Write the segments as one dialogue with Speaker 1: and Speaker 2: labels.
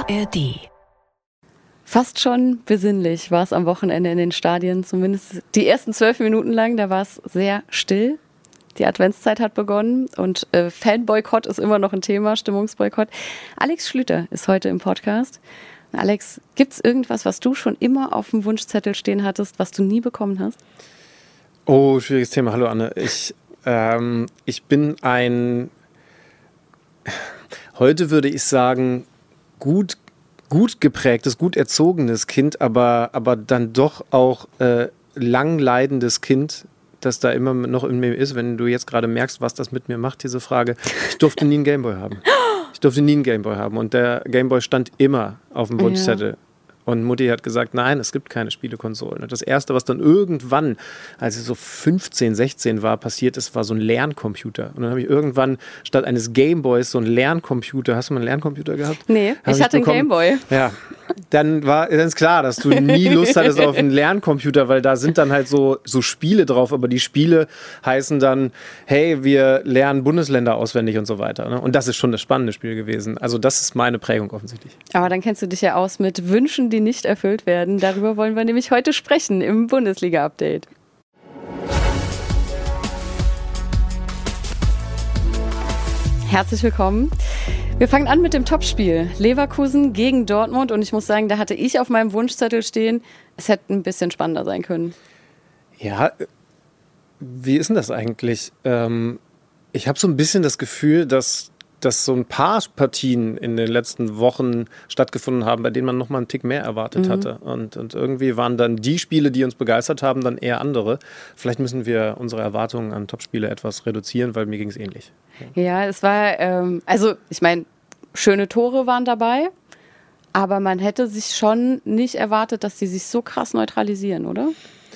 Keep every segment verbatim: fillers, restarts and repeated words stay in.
Speaker 1: A R D.
Speaker 2: Fast schon besinnlich war es am Wochenende in den Stadien, zumindest die ersten zwölf Minuten lang, da war es sehr still. Die Adventszeit hat begonnen und äh, Fanboykott ist immer noch ein Thema, Stimmungsboykott. Alex Schlüter ist heute im Podcast. Alex, gibt es irgendwas, was du schon immer auf dem Wunschzettel stehen hattest, was du nie bekommen hast?
Speaker 3: Oh, schwieriges Thema. Hallo Anne. Ich, ähm, ich bin ein, heute würde ich sagen, gut, gut geprägtes, gut erzogenes Kind, aber, aber dann doch auch äh, lang leidendes Kind, das da immer noch in mir ist, wenn du jetzt gerade merkst, was das mit mir macht, diese Frage. Ich durfte nie einen Gameboy haben. Ich durfte nie einen Gameboy haben und der Gameboy stand immer auf dem Wunschzettel. Ja. Und Mutti hat gesagt, nein, es gibt keine Spielekonsolen. Und das Erste, was dann irgendwann, als ich so fünfzehn, sechzehn war, passiert ist, war so ein Lerncomputer. Und dann habe ich irgendwann statt eines Gameboys so einen Lerncomputer. Hast du mal einen Lerncomputer gehabt?
Speaker 2: Nee, ich, ich hatte einen Gameboy.
Speaker 3: Ja, dann war dann ist klar, dass du nie Lust hattest auf einen Lerncomputer, weil da sind dann halt so, so Spiele drauf. Aber die Spiele heißen dann, hey, wir lernen Bundesländer auswendig und so weiter. Ne? Und das ist schon das spannende Spiel gewesen. Also das ist meine Prägung offensichtlich.
Speaker 2: Aber dann kennst du dich ja aus mit Wünschen, die nicht erfüllt werden. Darüber wollen wir nämlich heute sprechen im Bundesliga-Update. Herzlich willkommen. Wir fangen an mit dem Topspiel. Leverkusen gegen Dortmund. Und ich muss sagen, da hatte ich auf meinem Wunschzettel stehen, es hätte ein bisschen spannender sein können.
Speaker 3: Ja, wie ist denn das eigentlich? Ähm, ich habe so ein bisschen das Gefühl, dass dass so ein paar Partien in den letzten Wochen stattgefunden haben, bei denen man noch mal einen Tick mehr erwartet mhm. hatte. Und, und irgendwie waren dann die Spiele, die uns begeistert haben, dann eher andere. Vielleicht müssen wir unsere Erwartungen an Topspiele etwas reduzieren, weil mir ging es ähnlich.
Speaker 2: Ja, ja es war, ähm, also ich meine, schöne Tore waren dabei, aber man hätte sich schon nicht erwartet, dass die sich so krass neutralisieren, oder?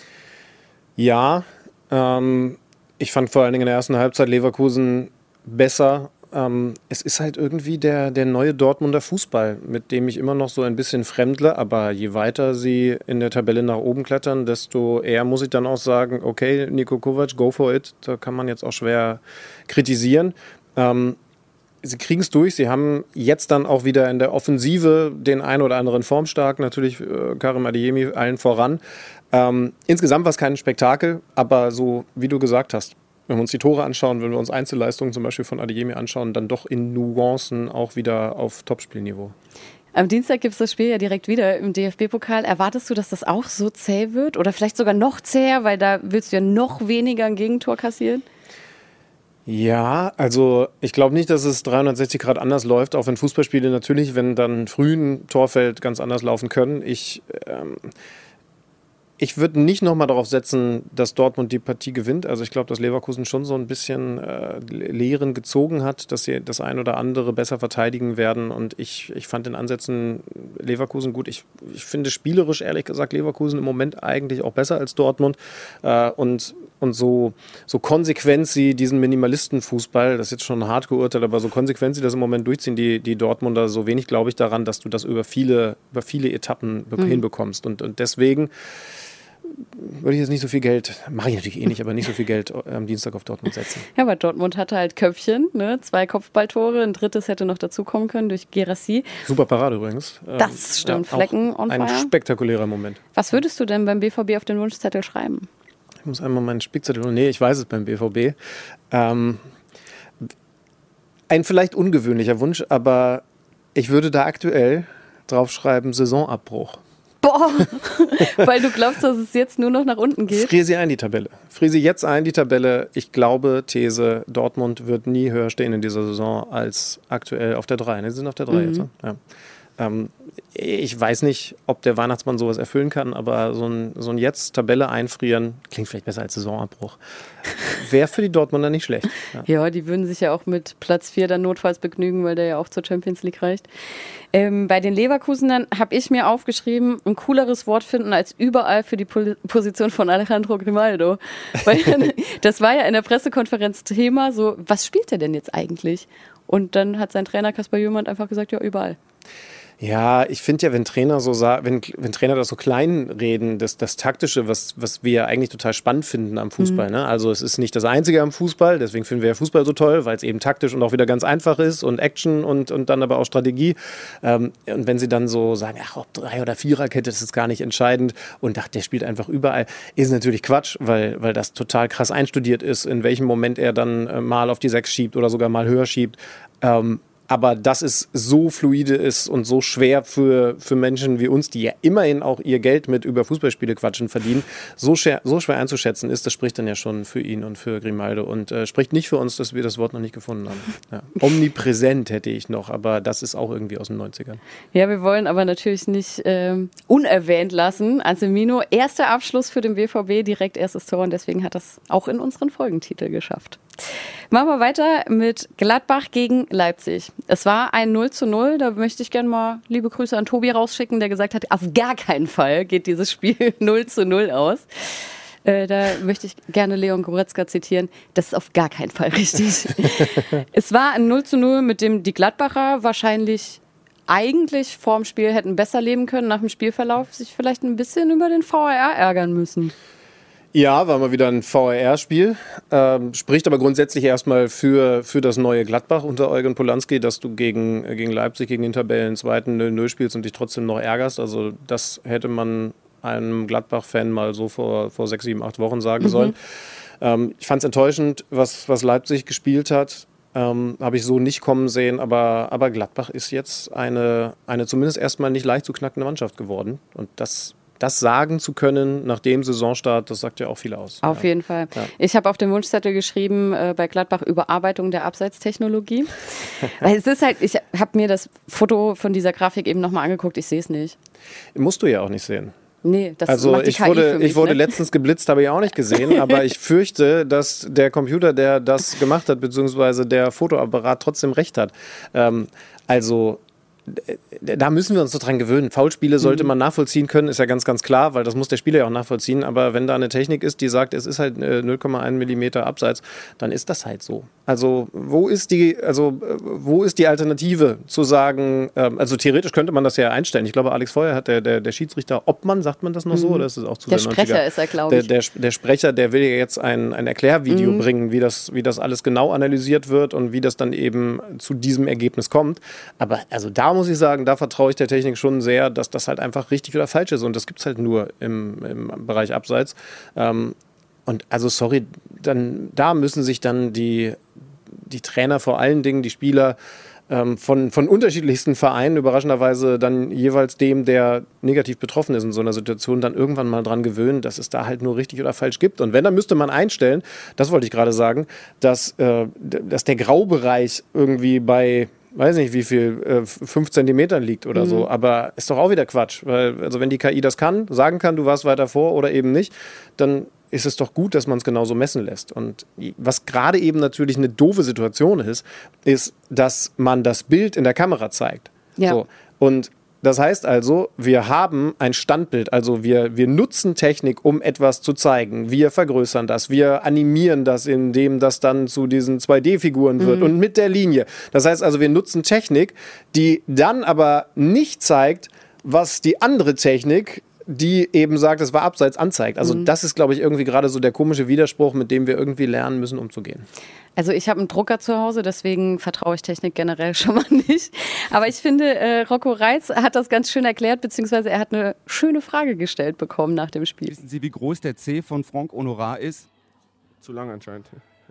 Speaker 3: Ja, ähm, ich fand vor allen Dingen in der ersten Halbzeit Leverkusen besser. Ähm, es ist halt irgendwie der, der neue Dortmunder Fußball, mit dem ich immer noch so ein bisschen fremdle, aber je weiter sie in der Tabelle nach oben klettern, desto eher muss ich dann auch sagen, okay, Niko Kovac, go for it, da kann man jetzt auch schwer kritisieren. Ähm, sie kriegen es durch, sie haben jetzt dann auch wieder in der Offensive den ein oder anderen formstark, natürlich äh, Karim Adeyemi allen voran. Ähm, insgesamt war es kein Spektakel, aber so wie du gesagt hast, wenn wir uns die Tore anschauen, wenn wir uns Einzelleistungen zum Beispiel von Adeyemi anschauen, dann doch in Nuancen auch wieder auf Topspielniveau.
Speaker 2: Am Dienstag gibt es das Spiel ja direkt wieder im D F B-Pokal. Erwartest du, dass das auch so zäh wird? Oder vielleicht sogar noch zäher, weil da willst du ja noch weniger ein Gegentor kassieren?
Speaker 3: Ja, also ich glaube nicht, dass es dreihundertsechzig Grad anders läuft, auch wenn Fußballspiele natürlich, wenn dann früh ein Torfeld ganz anders laufen können. Ich... Ähm, Ich würde nicht nochmal darauf setzen, dass Dortmund die Partie gewinnt. Also ich glaube, dass Leverkusen schon so ein bisschen äh, Lehren gezogen hat, dass sie das ein oder andere besser verteidigen werden. Und ich, ich fand den Ansätzen Leverkusen gut. Ich, ich finde spielerisch, ehrlich gesagt, Leverkusen im Moment eigentlich auch besser als Dortmund. Äh, und und so, so konsequent sie diesen Minimalistenfußball, das ist jetzt schon hart geurteilt, aber so konsequent sie das im Moment durchziehen, die, die Dortmunder, so wenig glaube ich daran, dass du das über viele, über viele Etappen mhm. hinbekommst. Und, und deswegen würde ich jetzt nicht so viel Geld, mache ich natürlich eh nicht, aber nicht so viel Geld am Dienstag auf Dortmund setzen.
Speaker 2: Ja, aber Dortmund hatte halt Köpfchen, ne? Zwei Kopfballtore, ein drittes hätte noch dazukommen können durch Guirassy.
Speaker 3: Super Parade übrigens.
Speaker 2: Das stimmt, ja, Flecken on fire.
Speaker 3: Ein spektakulärer Moment.
Speaker 2: Was würdest du denn beim B V B auf den Wunschzettel schreiben?
Speaker 3: Ich muss einmal meinen Spickzettel, nee, ich weiß es beim B V B. Ähm, ein vielleicht ungewöhnlicher Wunsch, aber ich würde da aktuell draufschreiben, Saisonabbruch.
Speaker 2: Boah, weil du glaubst, dass es jetzt nur noch nach unten geht?
Speaker 3: Friere sie ein, die Tabelle. Friere sie jetzt ein, die Tabelle. Ich glaube, These, Dortmund wird nie höher stehen in dieser Saison als aktuell auf der drei. Ne, sie sind auf der drei mhm. jetzt. Ne? Ja. Ähm, ich weiß nicht, ob der Weihnachtsmann sowas erfüllen kann, aber so ein, so ein jetzt Tabelle einfrieren, klingt vielleicht besser als Saisonabbruch, wäre für die Dortmunder nicht schlecht. Ja.
Speaker 2: Ja, die würden sich ja auch mit Platz vier dann notfalls begnügen, weil der ja auch zur Champions League reicht. Ähm, bei den Leverkusenern habe ich mir aufgeschrieben, ein cooleres Wort finden als überall für die Pol- Position von Alejandro Grimaldo. Weil das war ja in der Pressekonferenz Thema, so, was spielt er denn jetzt eigentlich? Und dann hat sein Trainer Kasper Jürmand einfach gesagt, ja, überall.
Speaker 3: Ja, ich finde ja, wenn Trainer so sa- wenn, wenn Trainer das so klein reden, das, das Taktische, was, was wir eigentlich total spannend finden am Fußball. Mhm. Ne? Also es ist nicht das Einzige am Fußball, deswegen finden wir ja Fußball so toll, weil es eben taktisch und auch wieder ganz einfach ist und Action und, und dann aber auch Strategie. Ähm, und wenn sie dann so sagen, ach, ob Drei- oder Viererkette, das ist gar nicht entscheidend und ach, der spielt einfach überall, ist natürlich Quatsch, weil, weil das total krass einstudiert ist, in welchem Moment er dann äh, mal auf die Sechs schiebt oder sogar mal höher schiebt. Ähm, Aber dass es so fluide ist und so schwer für, für Menschen wie uns, die ja immerhin auch ihr Geld mit über Fußballspiele quatschen verdienen, so schwer, so schwer einzuschätzen ist, das spricht dann ja schon für ihn und für Grimaldo und äh, spricht nicht für uns, dass wir das Wort noch nicht gefunden haben. Ja. Omnipräsent hätte ich noch, aber das ist auch irgendwie aus den neunzigern.
Speaker 2: Ja, wir wollen aber natürlich nicht ähm, unerwähnt lassen. Anselmino, erster Abschluss für den B V B, direkt erstes Tor und deswegen hat das auch in unseren Folgentitel geschafft. Machen wir weiter mit Gladbach gegen Leipzig. Es war ein null zu null, da möchte ich gerne mal liebe Grüße an Tobi rausschicken, der gesagt hat, auf gar keinen Fall geht dieses Spiel null zu null aus. Äh, da möchte ich gerne Leon Goretzka zitieren, das ist auf gar keinen Fall richtig. Es war ein null zu null, mit dem die Gladbacher wahrscheinlich eigentlich vorm Spiel hätten besser leben können, nach dem Spielverlauf sich vielleicht ein bisschen über den V A R ärgern müssen.
Speaker 3: Ja, war mal wieder ein V A R-Spiel. Ähm, spricht aber grundsätzlich erstmal für, für das neue Gladbach unter Eugen Polanski, dass du gegen, gegen Leipzig, gegen den Tabellenzweiten null null spielst und dich trotzdem noch ärgerst. Also das hätte man einem Gladbach-Fan mal so vor, vor sechs, sieben, acht Wochen sagen mhm. sollen. Ähm, ich fand es enttäuschend, was, was Leipzig gespielt hat. Ähm, habe ich so nicht kommen sehen, aber, aber Gladbach ist jetzt eine, eine zumindest erstmal nicht leicht zu knackende Mannschaft geworden. Und das Das sagen zu können nach dem Saisonstart, das sagt ja auch viel aus.
Speaker 2: Auf
Speaker 3: ja.
Speaker 2: jeden Fall.
Speaker 3: Ja.
Speaker 2: Ich habe auf dem Wunschzettel geschrieben, äh, bei Gladbach Überarbeitung der Abseitstechnologie. Weil es ist halt, ich habe mir das Foto von dieser Grafik eben nochmal angeguckt, ich sehe es nicht.
Speaker 3: Musst du ja auch nicht sehen.
Speaker 2: Nee, das
Speaker 3: also
Speaker 2: macht die
Speaker 3: ich
Speaker 2: K I
Speaker 3: wurde,
Speaker 2: für mich,
Speaker 3: ich wurde
Speaker 2: ne?
Speaker 3: letztens geblitzt, habe ich auch nicht gesehen, aber ich fürchte, dass der Computer, der das gemacht hat, beziehungsweise der Fotoapparat trotzdem recht hat. Ähm, also da müssen wir uns so dran gewöhnen. Foulspiele sollte man nachvollziehen können, ist ja ganz, ganz klar, weil das muss der Spieler ja auch nachvollziehen. Aber wenn da eine Technik ist, die sagt, es ist halt null Komma eins Millimeter abseits, dann ist das halt so. Also wo ist die, also wo ist die Alternative zu sagen, ähm, also theoretisch könnte man das ja einstellen. Ich glaube, Alex Feuer hat der, der, der Schiedsrichter Obmann, sagt man das noch so? Oder ist das auch zu
Speaker 2: der Sprecher ist er, glaube ich.
Speaker 3: Der, der, der Sprecher, der will ja jetzt ein, ein Erklärvideo mhm. bringen, wie das, wie das alles genau analysiert wird und wie das dann eben zu diesem Ergebnis kommt. Aber also da muss ich sagen, da vertraue ich der Technik schon sehr, dass das halt einfach richtig oder falsch ist. Und das gibt es halt nur im, im Bereich Abseits. Ähm, und also sorry, dann, da müssen sich dann die, die Trainer, vor allen Dingen die Spieler ähm, von, von unterschiedlichsten Vereinen, überraschenderweise dann jeweils dem, der negativ betroffen ist in so einer Situation, dann irgendwann mal dran gewöhnen, dass es da halt nur richtig oder falsch gibt. Und wenn, dann müsste man einstellen, das wollte ich gerade sagen, dass, äh, dass der Graubereich irgendwie bei weiß nicht, wie viel, äh, fünf Zentimetern liegt oder mhm. so, aber ist doch auch wieder Quatsch, weil, also wenn die K I das kann, sagen kann, du warst weiter vor oder eben nicht, dann ist es doch gut, dass man es genauso messen lässt. Und was gerade eben natürlich eine doofe Situation ist, ist, dass man das Bild in der Kamera zeigt.
Speaker 2: Ja.
Speaker 3: So. Und das heißt also, wir haben ein Standbild, also wir, wir nutzen Technik, um etwas zu zeigen. Wir vergrößern das, wir animieren das, indem das dann zu diesen zwei D-Figuren wird mhm. und mit der Linie. Das heißt also, wir nutzen Technik, die dann aber nicht zeigt, was die andere Technik, die eben sagt, es war abseits, anzeigt. Also mhm. das ist, glaube ich, irgendwie gerade so der komische Widerspruch, mit dem wir irgendwie lernen müssen, umzugehen.
Speaker 2: Also ich habe einen Drucker zu Hause, deswegen vertraue ich Technik generell schon mal nicht. Aber ich finde, äh, Rocco Reitz hat das ganz schön erklärt, beziehungsweise er hat eine schöne Frage gestellt bekommen nach dem Spiel.
Speaker 1: Wissen Sie, wie groß der C von Franck Honorat ist?
Speaker 4: Zu lang anscheinend.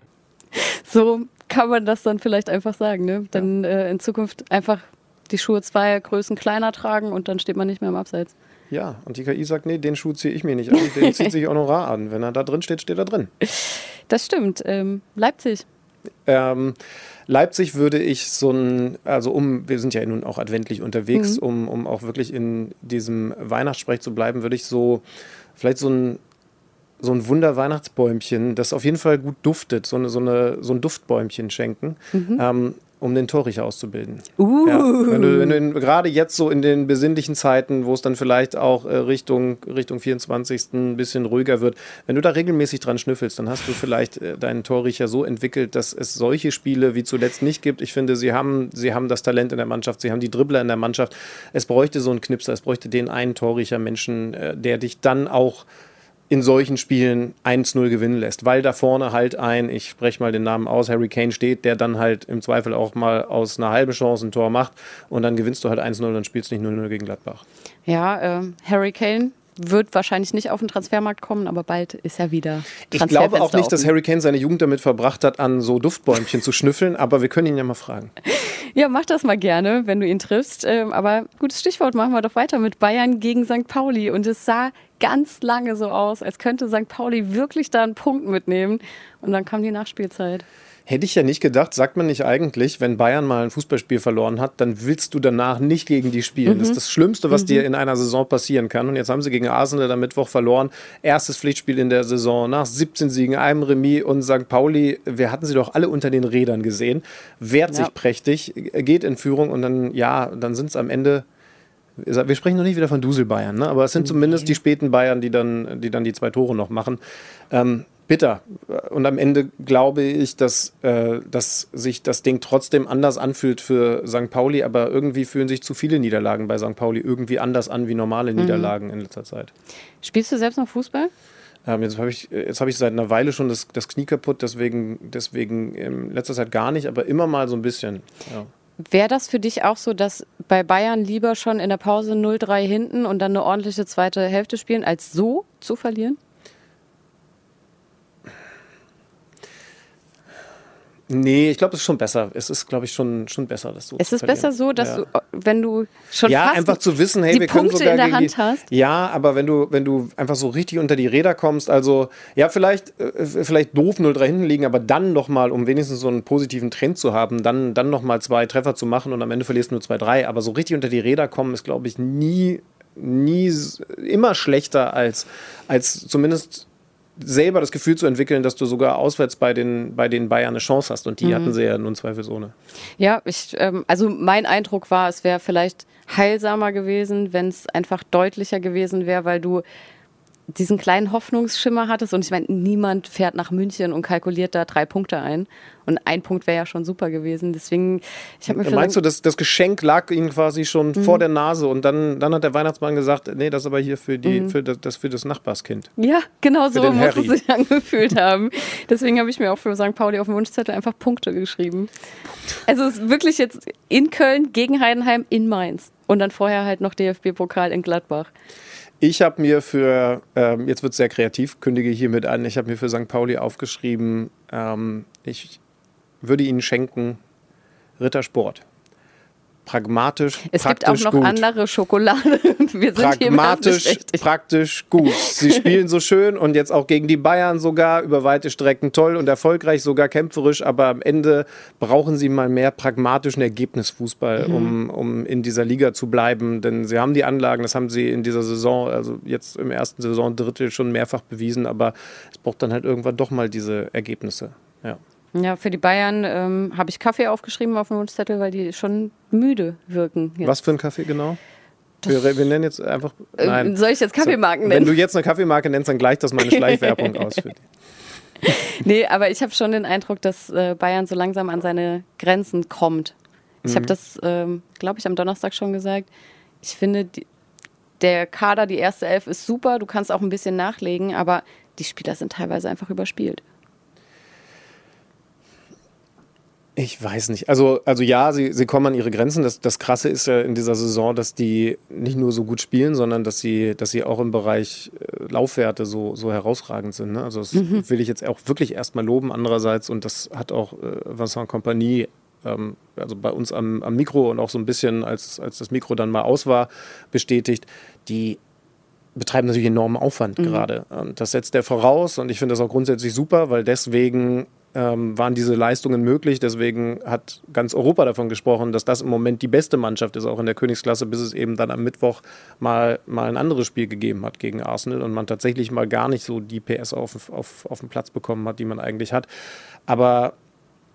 Speaker 2: So kann man das dann vielleicht einfach sagen. Ne? Dann ja. äh, in Zukunft einfach die Schuhe zwei Größen kleiner tragen und dann steht man nicht mehr im Abseits.
Speaker 3: Ja, und die K I sagt, nee, den Schuh ziehe ich mir nicht an, den zieht sich Honorar an. Wenn er da drin steht, steht er drin.
Speaker 2: Das stimmt. Ähm, Leipzig.
Speaker 3: Ähm, Leipzig würde ich so ein, also um, wir sind ja nun auch adventlich unterwegs, mhm. um, um auch wirklich in diesem Weihnachtssprech zu bleiben, würde ich so, vielleicht so ein, so ein Wunder-Weihnachtsbäumchen, das auf jeden Fall gut duftet, so, eine, so, eine, so ein Duftbäumchen schenken. Mhm. Ähm, um den Torrichter auszubilden.
Speaker 2: Uh.
Speaker 3: Ja, wenn du, wenn du in, gerade jetzt so in den besinnlichen Zeiten, wo es dann vielleicht auch äh, Richtung, Richtung vierundzwanzigsten ein bisschen ruhiger wird, wenn du da regelmäßig dran schnüffelst, dann hast du vielleicht äh, deinen Torrichter so entwickelt, dass es solche Spiele wie zuletzt nicht gibt. Ich finde, sie haben, sie haben das Talent in der Mannschaft, sie haben die Dribbler in der Mannschaft. Es bräuchte so einen Knipser, es bräuchte den einen Torrichter Menschen, äh, der dich dann auch in solchen Spielen eins null gewinnen lässt, weil da vorne halt ein, ich spreche mal den Namen aus, Harry Kane steht, der dann halt im Zweifel auch mal aus einer halben Chance ein Tor macht und dann gewinnst du halt eins null und dann spielst du nicht null null gegen Gladbach.
Speaker 2: Ja, äh, Harry Kane wird wahrscheinlich nicht auf den Transfermarkt kommen, aber bald ist er wieder
Speaker 3: Ich glaube auch nicht, dass Harry Kane seine Jugend damit verbracht hat, an so Duftbäumchen zu schnüffeln, aber wir können ihn ja mal fragen.
Speaker 2: Ja, mach das mal gerne, wenn du ihn triffst. Ähm, aber gutes Stichwort, machen wir doch weiter mit Bayern gegen Sankt Pauli. Und es sah ganz lange so aus, als könnte Sankt Pauli wirklich da einen Punkt mitnehmen. Und dann kam die Nachspielzeit.
Speaker 3: Hätte ich ja nicht gedacht, sagt man nicht eigentlich, wenn Bayern mal ein Fußballspiel verloren hat, dann willst du danach nicht gegen die spielen. Mhm. Das ist das Schlimmste, was mhm. dir in einer Saison passieren kann. Und jetzt haben sie gegen Arsenal am Mittwoch verloren. Erstes Pflichtspiel in der Saison nach siebzehn Siegen, einem Remis und Sankt Pauli, wir hatten sie doch alle unter den Rädern gesehen, wehrt ja. sich prächtig, geht in Führung und dann, ja, dann sind es am Ende... Wir sprechen noch nicht wieder von Dusel-Bayern, ne? Aber es sind okay. zumindest die späten Bayern, die dann, die dann die zwei Tore noch machen. Ähm, bitter. Und am Ende glaube ich, dass, äh, dass sich das Ding trotzdem anders anfühlt für Sankt Pauli, aber irgendwie fühlen sich zu viele Niederlagen bei Sankt Pauli irgendwie anders an wie normale mhm. Niederlagen in letzter Zeit.
Speaker 2: Spielst du selbst noch Fußball?
Speaker 3: Ähm, jetzt habe ich, jetzt hab ich seit einer Weile schon das, das Knie kaputt, deswegen, deswegen in letzter Zeit gar nicht, aber immer mal so ein bisschen, ja.
Speaker 2: Wäre das für dich auch so, dass bei Bayern lieber schon in der Pause null drei hinten und dann eine ordentliche zweite Hälfte spielen, als so zu verlieren?
Speaker 3: Nee, ich glaube, es ist schon besser. Es ist, glaube ich, schon, schon besser, dass du.
Speaker 2: Es ist besser so, dass
Speaker 3: ja.
Speaker 2: du, wenn du schon
Speaker 3: ja,
Speaker 2: fast
Speaker 3: einfach zu wissen, hey,
Speaker 2: die
Speaker 3: wir können
Speaker 2: Punkte
Speaker 3: sogar
Speaker 2: in der
Speaker 3: gegen
Speaker 2: Hand
Speaker 3: die,
Speaker 2: hast.
Speaker 3: Ja, aber wenn du, wenn du einfach so richtig unter die Räder kommst, also ja, vielleicht, äh, vielleicht doof null drei hinten liegen, aber dann nochmal, um wenigstens so einen positiven Trend zu haben, dann, dann nochmal zwei Treffer zu machen und am Ende verlierst du nur zwei drei. Aber so richtig unter die Räder kommen ist, glaube ich, nie, nie immer schlechter als, als zumindest selber das Gefühl zu entwickeln, dass du sogar auswärts bei den, bei den Bayern eine Chance hast. Und die mhm. hatten sie ja nun zweifelsohne.
Speaker 2: Ja, ich, ähm, also mein Eindruck war, es wäre vielleicht heilsamer gewesen, wenn es einfach deutlicher gewesen wäre, weil du diesen kleinen Hoffnungsschimmer hattest. Und ich meine, niemand fährt nach München und kalkuliert da drei Punkte ein. Und ein Punkt wäre ja schon super gewesen. Deswegen, ich habe mir
Speaker 3: Meinst du, das, das Geschenk lag ihnen quasi schon mhm. vor der Nase und dann, dann hat der Weihnachtsmann gesagt, nee, das ist aber hier für, die, mhm. für, das, das für das Nachbarskind.
Speaker 2: Ja, genau so muss es sich angefühlt haben. Deswegen habe ich mir auch für Sankt Pauli auf dem Wunschzettel einfach Punkte geschrieben. Also es ist wirklich jetzt in Köln, gegen Heidenheim, in Mainz. Und dann vorher halt noch D F B-Pokal in Gladbach.
Speaker 3: Ich habe mir für, ähm, jetzt wird es sehr kreativ, kündige hiermit an, ich habe mir für Sankt Pauli aufgeschrieben, ähm, ich würde ihnen schenken Rittersport. Pragmatisch,
Speaker 2: es
Speaker 3: praktisch
Speaker 2: gibt auch noch
Speaker 3: gut.
Speaker 2: andere Schokolade. Wir sind
Speaker 3: Pragmatisch, praktisch gut. Sie spielen so schön und jetzt auch gegen die Bayern sogar über weite Strecken toll und erfolgreich, sogar kämpferisch, aber am Ende brauchen sie mal mehr pragmatischen Ergebnisfußball, mhm. um, um in dieser Liga zu bleiben, denn sie haben die Anlagen, das haben sie in dieser Saison, also jetzt im ersten Saisondrittel schon mehrfach bewiesen, aber es braucht dann halt irgendwann doch mal diese Ergebnisse, ja.
Speaker 2: Ja, für die Bayern ähm, habe ich Kaffee aufgeschrieben auf dem Wunschzettel, weil die schon müde wirken. Jetzt.
Speaker 3: Was für ein Kaffee genau? Wir, wir nennen jetzt einfach... Nein.
Speaker 2: Äh, soll ich jetzt Kaffeemarken
Speaker 3: so,
Speaker 2: nennen?
Speaker 3: Wenn du jetzt eine Kaffeemarke nennst, dann gleicht das meine Schleichwerbung aus für dich.
Speaker 2: Nee, aber ich habe schon den Eindruck, dass äh, Bayern so langsam an seine Grenzen kommt. Ich mhm. habe das, ähm, glaube ich, am Donnerstag schon gesagt. Ich finde, die, der Kader, die erste Elf ist super, du kannst auch ein bisschen nachlegen, aber die Spieler sind teilweise einfach überspielt.
Speaker 3: Ich weiß nicht. Also, also ja, sie, sie kommen an ihre Grenzen. Das, das Krasse ist ja in dieser Saison, dass die nicht nur so gut spielen, sondern dass sie, dass sie auch im Bereich äh, Laufwerte so, so herausragend sind. Ne? Also das mhm. will ich jetzt auch wirklich erstmal loben. Andererseits, und das hat auch äh, Vincent Kompany, ähm, also bei uns am, am Mikro und auch so ein bisschen, als, als das Mikro dann mal aus war, bestätigt, die betreiben natürlich enormen Aufwand mhm. gerade. Und das setzt er voraus und ich finde das auch grundsätzlich super, weil deswegen ähm, waren diese Leistungen möglich. Deswegen hat ganz Europa davon gesprochen, dass das im Moment die beste Mannschaft ist, auch in der Königsklasse, bis es eben dann am Mittwoch mal, mal ein anderes Spiel gegeben hat gegen Arsenal und man tatsächlich mal gar nicht so die P S auf, auf, auf den Platz bekommen hat, die man eigentlich hat. Aber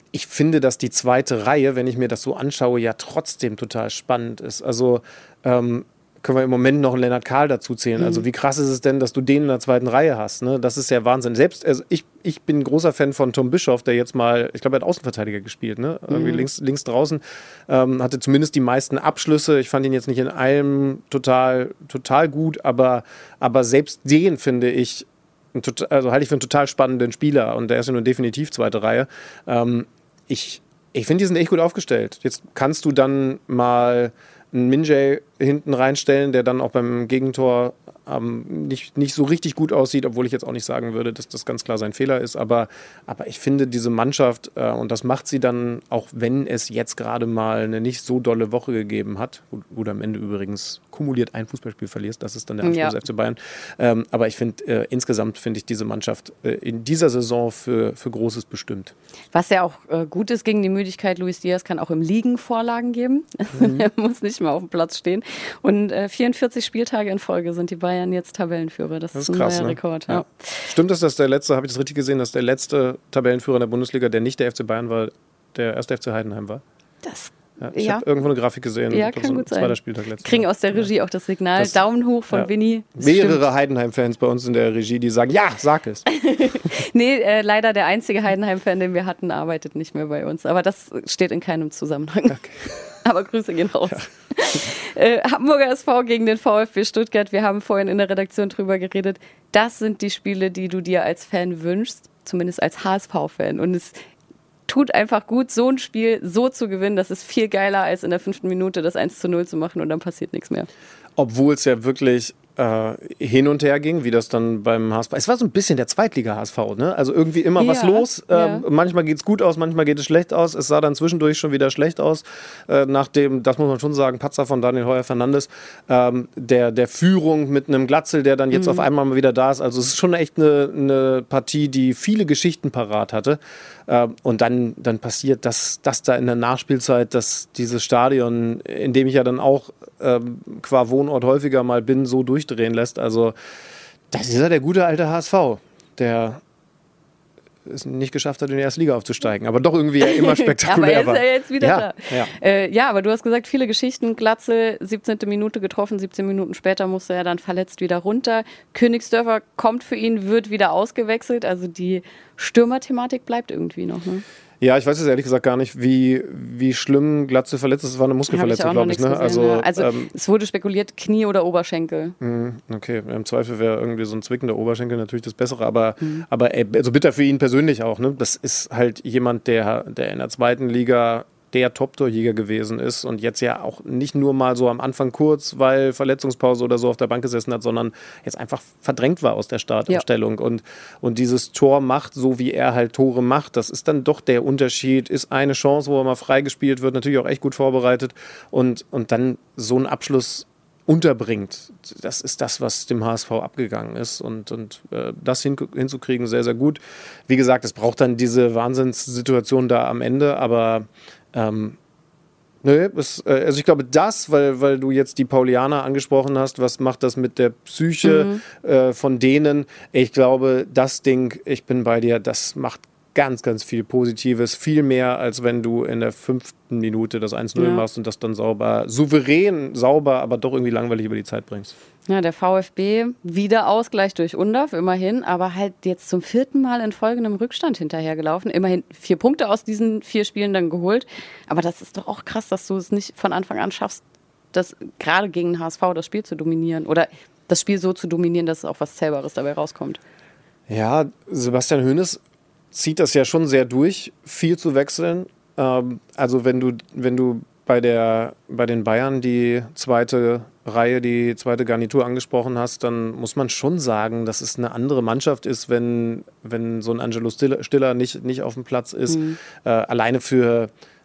Speaker 3: ich finde, dass die zweite Reihe, wenn ich mir das so anschaue, ja trotzdem total spannend ist. Also ähm, können wir im Moment noch einen Lennart Kahl dazu zählen. Mhm. Also wie krass ist es denn, dass du den in der zweiten Reihe hast? Ne? Das ist ja Wahnsinn. Selbst, also ich, ich bin ein großer Fan von Tom Bischoff, der jetzt mal, ich glaube, er hat Außenverteidiger gespielt, ne? Irgendwie mhm. links, links draußen, ähm, hatte zumindest die meisten Abschlüsse. Ich fand ihn jetzt nicht in allem total, total gut, aber, aber selbst den finde ich, also halte ich für einen total spannenden Spieler und der ist ja nun definitiv zweite Reihe. Ähm, ich ich finde, die sind echt gut aufgestellt. Jetzt kannst du dann mal einen Minjay hinten reinstellen, der dann auch beim Gegentor ähm, nicht, nicht so richtig gut aussieht, obwohl ich jetzt auch nicht sagen würde, dass das ganz klar sein Fehler ist. Aber, aber ich finde, diese Mannschaft, äh, und das macht sie dann, auch wenn es jetzt gerade mal eine nicht so dolle Woche gegeben hat, wo, wo du am Ende übrigens kumuliert ein Fußballspiel verlierst, das ist dann der Anspruch ja. des F C Bayern. Ähm, aber ich finde, äh, insgesamt finde ich diese Mannschaft äh, in dieser Saison für, für Großes bestimmt.
Speaker 2: Was ja auch äh, gut ist gegen die Müdigkeit, Luis Diaz kann auch im Liegen Vorlagen geben. Mhm. Er muss nicht mehr auf dem Platz stehen. Und äh, vierundvierzig Spieltage in Folge sind die Bayern jetzt Tabellenführer. Das, das ist ein krass, neuer ne? Rekord. Ja. Ja.
Speaker 3: Stimmt es, dass der letzte, habe ich das richtig gesehen, dass der letzte Tabellenführer in der Bundesliga, der nicht der F C Bayern war, der erste F C Heidenheim war?
Speaker 2: Das
Speaker 3: Ja, ich
Speaker 2: ja.
Speaker 3: habe irgendwo eine Grafik gesehen.
Speaker 2: Ja, kann gut sein.
Speaker 3: Spieltag
Speaker 2: Kriegen aus der Regie
Speaker 3: ja.
Speaker 2: auch das Signal.
Speaker 3: Das,
Speaker 2: Daumen hoch von
Speaker 3: ja.
Speaker 2: Winnie.
Speaker 3: Mehrere Heidenheim-Fans bei uns in der Regie, die sagen, ja, sag es.
Speaker 2: nee, äh, leider der einzige Heidenheim-Fan, den wir hatten, arbeitet nicht mehr bei uns. Aber das steht in keinem Zusammenhang. Okay. Aber Grüße gehen raus. Ja. Äh, Hamburger S V gegen den VfB Stuttgart. Wir haben vorhin in der Redaktion drüber geredet. Das sind die Spiele, die du dir als Fan wünschst, zumindest als H S V-Fan. Und es tut einfach gut, so ein Spiel so zu gewinnen. Das ist viel geiler, als in der fünften Minute das eins zu null zu machen und dann passiert nichts mehr.
Speaker 3: Obwohl es ja wirklich äh, hin und her ging, wie das dann beim H S V. Es war so ein bisschen der Zweitliga-H S V, ne? Also irgendwie immer ja, was los. Äh, ja. Manchmal geht es gut aus, manchmal geht es schlecht aus. Es sah dann zwischendurch schon wieder schlecht aus. Äh, nach dem, das muss man schon sagen, Patzer von Daniel Heuer-Fernandes, ähm, der, der Führung mit einem Glatzel, der dann jetzt mhm. auf einmal mal wieder da ist. Also es ist schon echt eine, eine Partie, die viele Geschichten parat hatte. Äh, und dann, dann passiert das, das da in der Nachspielzeit, dass dieses Stadion, in dem ich ja dann auch äh, qua Wohnort häufiger mal bin, so durchdrehen lässt. Also das ist ja der gute alte H S V, der es nicht geschafft hat, in die erste Liga aufzusteigen, aber doch irgendwie ja immer spektakulär war.
Speaker 2: Aber er ist ja jetzt wieder
Speaker 3: ja,
Speaker 2: da.
Speaker 3: Ja.
Speaker 2: Äh, ja, aber du hast gesagt, viele Geschichten. Glatzel, siebzehnte Minute getroffen, siebzehn Minuten später musste er dann verletzt wieder runter. Königsdörfer kommt für ihn, wird wieder ausgewechselt. Also die Stürmerthematik bleibt irgendwie noch, ne?
Speaker 3: Ja, ich weiß jetzt ehrlich gesagt gar nicht, wie, wie schlimm Glatzel verletzt ist. Es war eine Muskelverletzung, glaube ich. Ne?
Speaker 2: Gesehen,
Speaker 3: also
Speaker 2: ja. also
Speaker 3: ähm,
Speaker 2: es wurde spekuliert, Knie oder Oberschenkel.
Speaker 3: Okay, im Zweifel wäre irgendwie so ein zwickender Oberschenkel natürlich das Bessere. Aber, mhm. aber ey, also bitter für ihn persönlich auch. Ne? Das ist halt jemand, der, der in der zweiten Liga der Top-Torjäger gewesen ist und jetzt ja auch nicht nur mal so am Anfang kurz, weil Verletzungspause oder so auf der Bank gesessen hat, sondern jetzt einfach verdrängt war aus der Startaufstellung. Ja. Und, und dieses Tor macht, so wie er halt Tore macht, das ist dann doch der Unterschied, ist eine Chance, wo er mal freigespielt wird, natürlich auch echt gut vorbereitet und, und dann so einen Abschluss unterbringt. Das ist das, was dem H S V abgegangen ist und, und äh, das hin, hinzukriegen, sehr, sehr gut. Wie gesagt, es braucht dann diese Wahnsinnssituation da am Ende, aber Ähm, nö, es, äh, also ich glaube, das, weil, weil du jetzt die Paulianer angesprochen hast, was macht das mit der Psyche mhm. äh, von denen? Ich glaube, das Ding, ich bin bei dir, das macht ganz, ganz viel Positives, viel mehr, als wenn du in der fünften Minute das eins null ja. machst und das dann sauber, souverän, sauber, aber doch irgendwie langweilig über die Zeit bringst.
Speaker 2: Ja, der VfB wieder Ausgleich durch Undav, immerhin, aber halt jetzt zum vierten Mal in Folge einem Rückstand hinterhergelaufen. Immerhin vier Punkte aus diesen vier Spielen dann geholt. Aber das ist doch auch krass, dass du es nicht von Anfang an schaffst, das gerade gegen H S V das Spiel zu dominieren oder das Spiel so zu dominieren, dass auch was Zählbares dabei rauskommt.
Speaker 3: Ja, Sebastian Hoeneß zieht das ja schon sehr durch, viel zu wechseln. Ähm, also wenn du, wenn du bei, der, bei den Bayern die zweite Reihe, die zweite Garnitur angesprochen hast, dann muss man schon sagen, dass es eine andere Mannschaft ist, wenn, wenn so ein Angelo Stiller, Stiller nicht, nicht auf dem Platz ist. Mhm. Äh, alleine für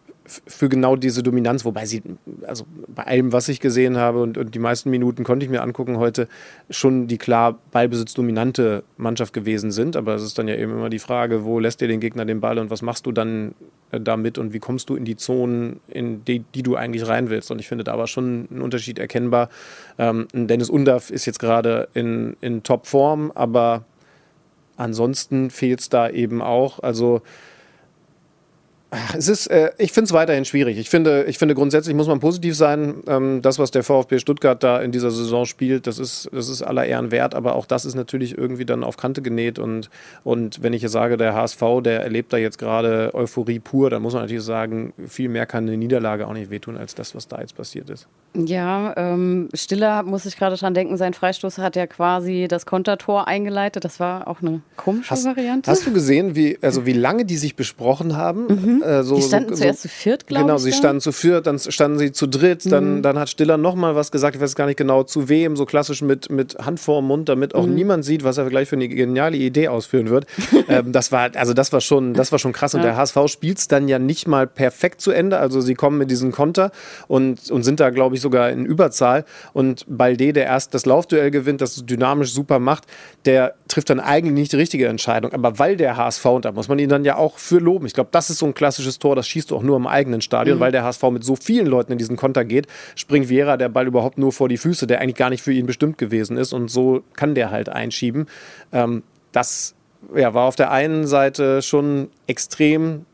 Speaker 3: für genau diese Dominanz, wobei sie, also bei allem, was ich gesehen habe und, und die meisten Minuten konnte ich mir angucken heute, schon die klar ballbesitzdominante Mannschaft gewesen sind, aber es ist dann ja eben immer die Frage, wo lässt dir den Gegner den Ball und was machst du dann äh, damit und wie kommst du in die Zonen, in die, die du eigentlich rein willst, und ich finde da war schon ein Unterschied erkennbar. Ähm, Dennis Undav ist jetzt gerade in, in Topform, aber ansonsten fehlt es da eben auch, also Ach, es ist, äh, ich finde es weiterhin schwierig. Ich finde, ich finde grundsätzlich muss man positiv sein. Ähm, das, was der VfB Stuttgart da in dieser Saison spielt, das ist, das ist aller Ehren wert. Aber auch das ist natürlich irgendwie dann auf Kante genäht. Und, und wenn ich jetzt sage, der H S V, der erlebt da jetzt gerade Euphorie pur, dann muss man natürlich sagen, viel mehr kann eine Niederlage auch nicht wehtun, als das, was da jetzt passiert ist.
Speaker 2: Ja, ähm, Stiller muss ich gerade dran denken, sein Freistoß hat ja quasi das Kontertor eingeleitet. Das war auch eine komische
Speaker 3: hast,
Speaker 2: Variante.
Speaker 3: Hast du gesehen, wie, also wie lange die sich besprochen haben?
Speaker 2: Mhm.
Speaker 3: Äh, so,
Speaker 2: die standen
Speaker 3: so,
Speaker 2: zuerst zu viert, glaube
Speaker 3: genau,
Speaker 2: ich.
Speaker 3: Genau, sie
Speaker 2: da.
Speaker 3: standen zu viert, dann standen sie zu dritt, dann, mhm. dann hat Stiller nochmal was gesagt, ich weiß gar nicht genau zu wem, so klassisch mit, mit Hand vorm Mund, damit auch mhm. niemand sieht, was er gleich für eine geniale Idee ausführen wird. ähm, das war, also das war schon, das war schon krass. Und ja. der H S V spielt es dann ja nicht mal perfekt zu Ende, also sie kommen mit diesen Konter und, und sind da, glaube ich, sogar in Überzahl. Und Balde, der erst das Laufduell gewinnt, das dynamisch super macht, der trifft dann eigentlich nicht die richtige Entscheidung. Aber weil der H S V, und da muss man ihn dann ja auch für loben, ich glaube, das ist so ein klassisches Tor, das schießt du auch nur im eigenen Stadion, mhm. weil der H S V mit so vielen Leuten in diesen Konter geht, springt Vieira der Ball überhaupt nur vor die Füße, der eigentlich gar nicht für ihn bestimmt gewesen ist. Und so kann der halt einschieben. Ähm, das ja, war auf der einen Seite schon extrem.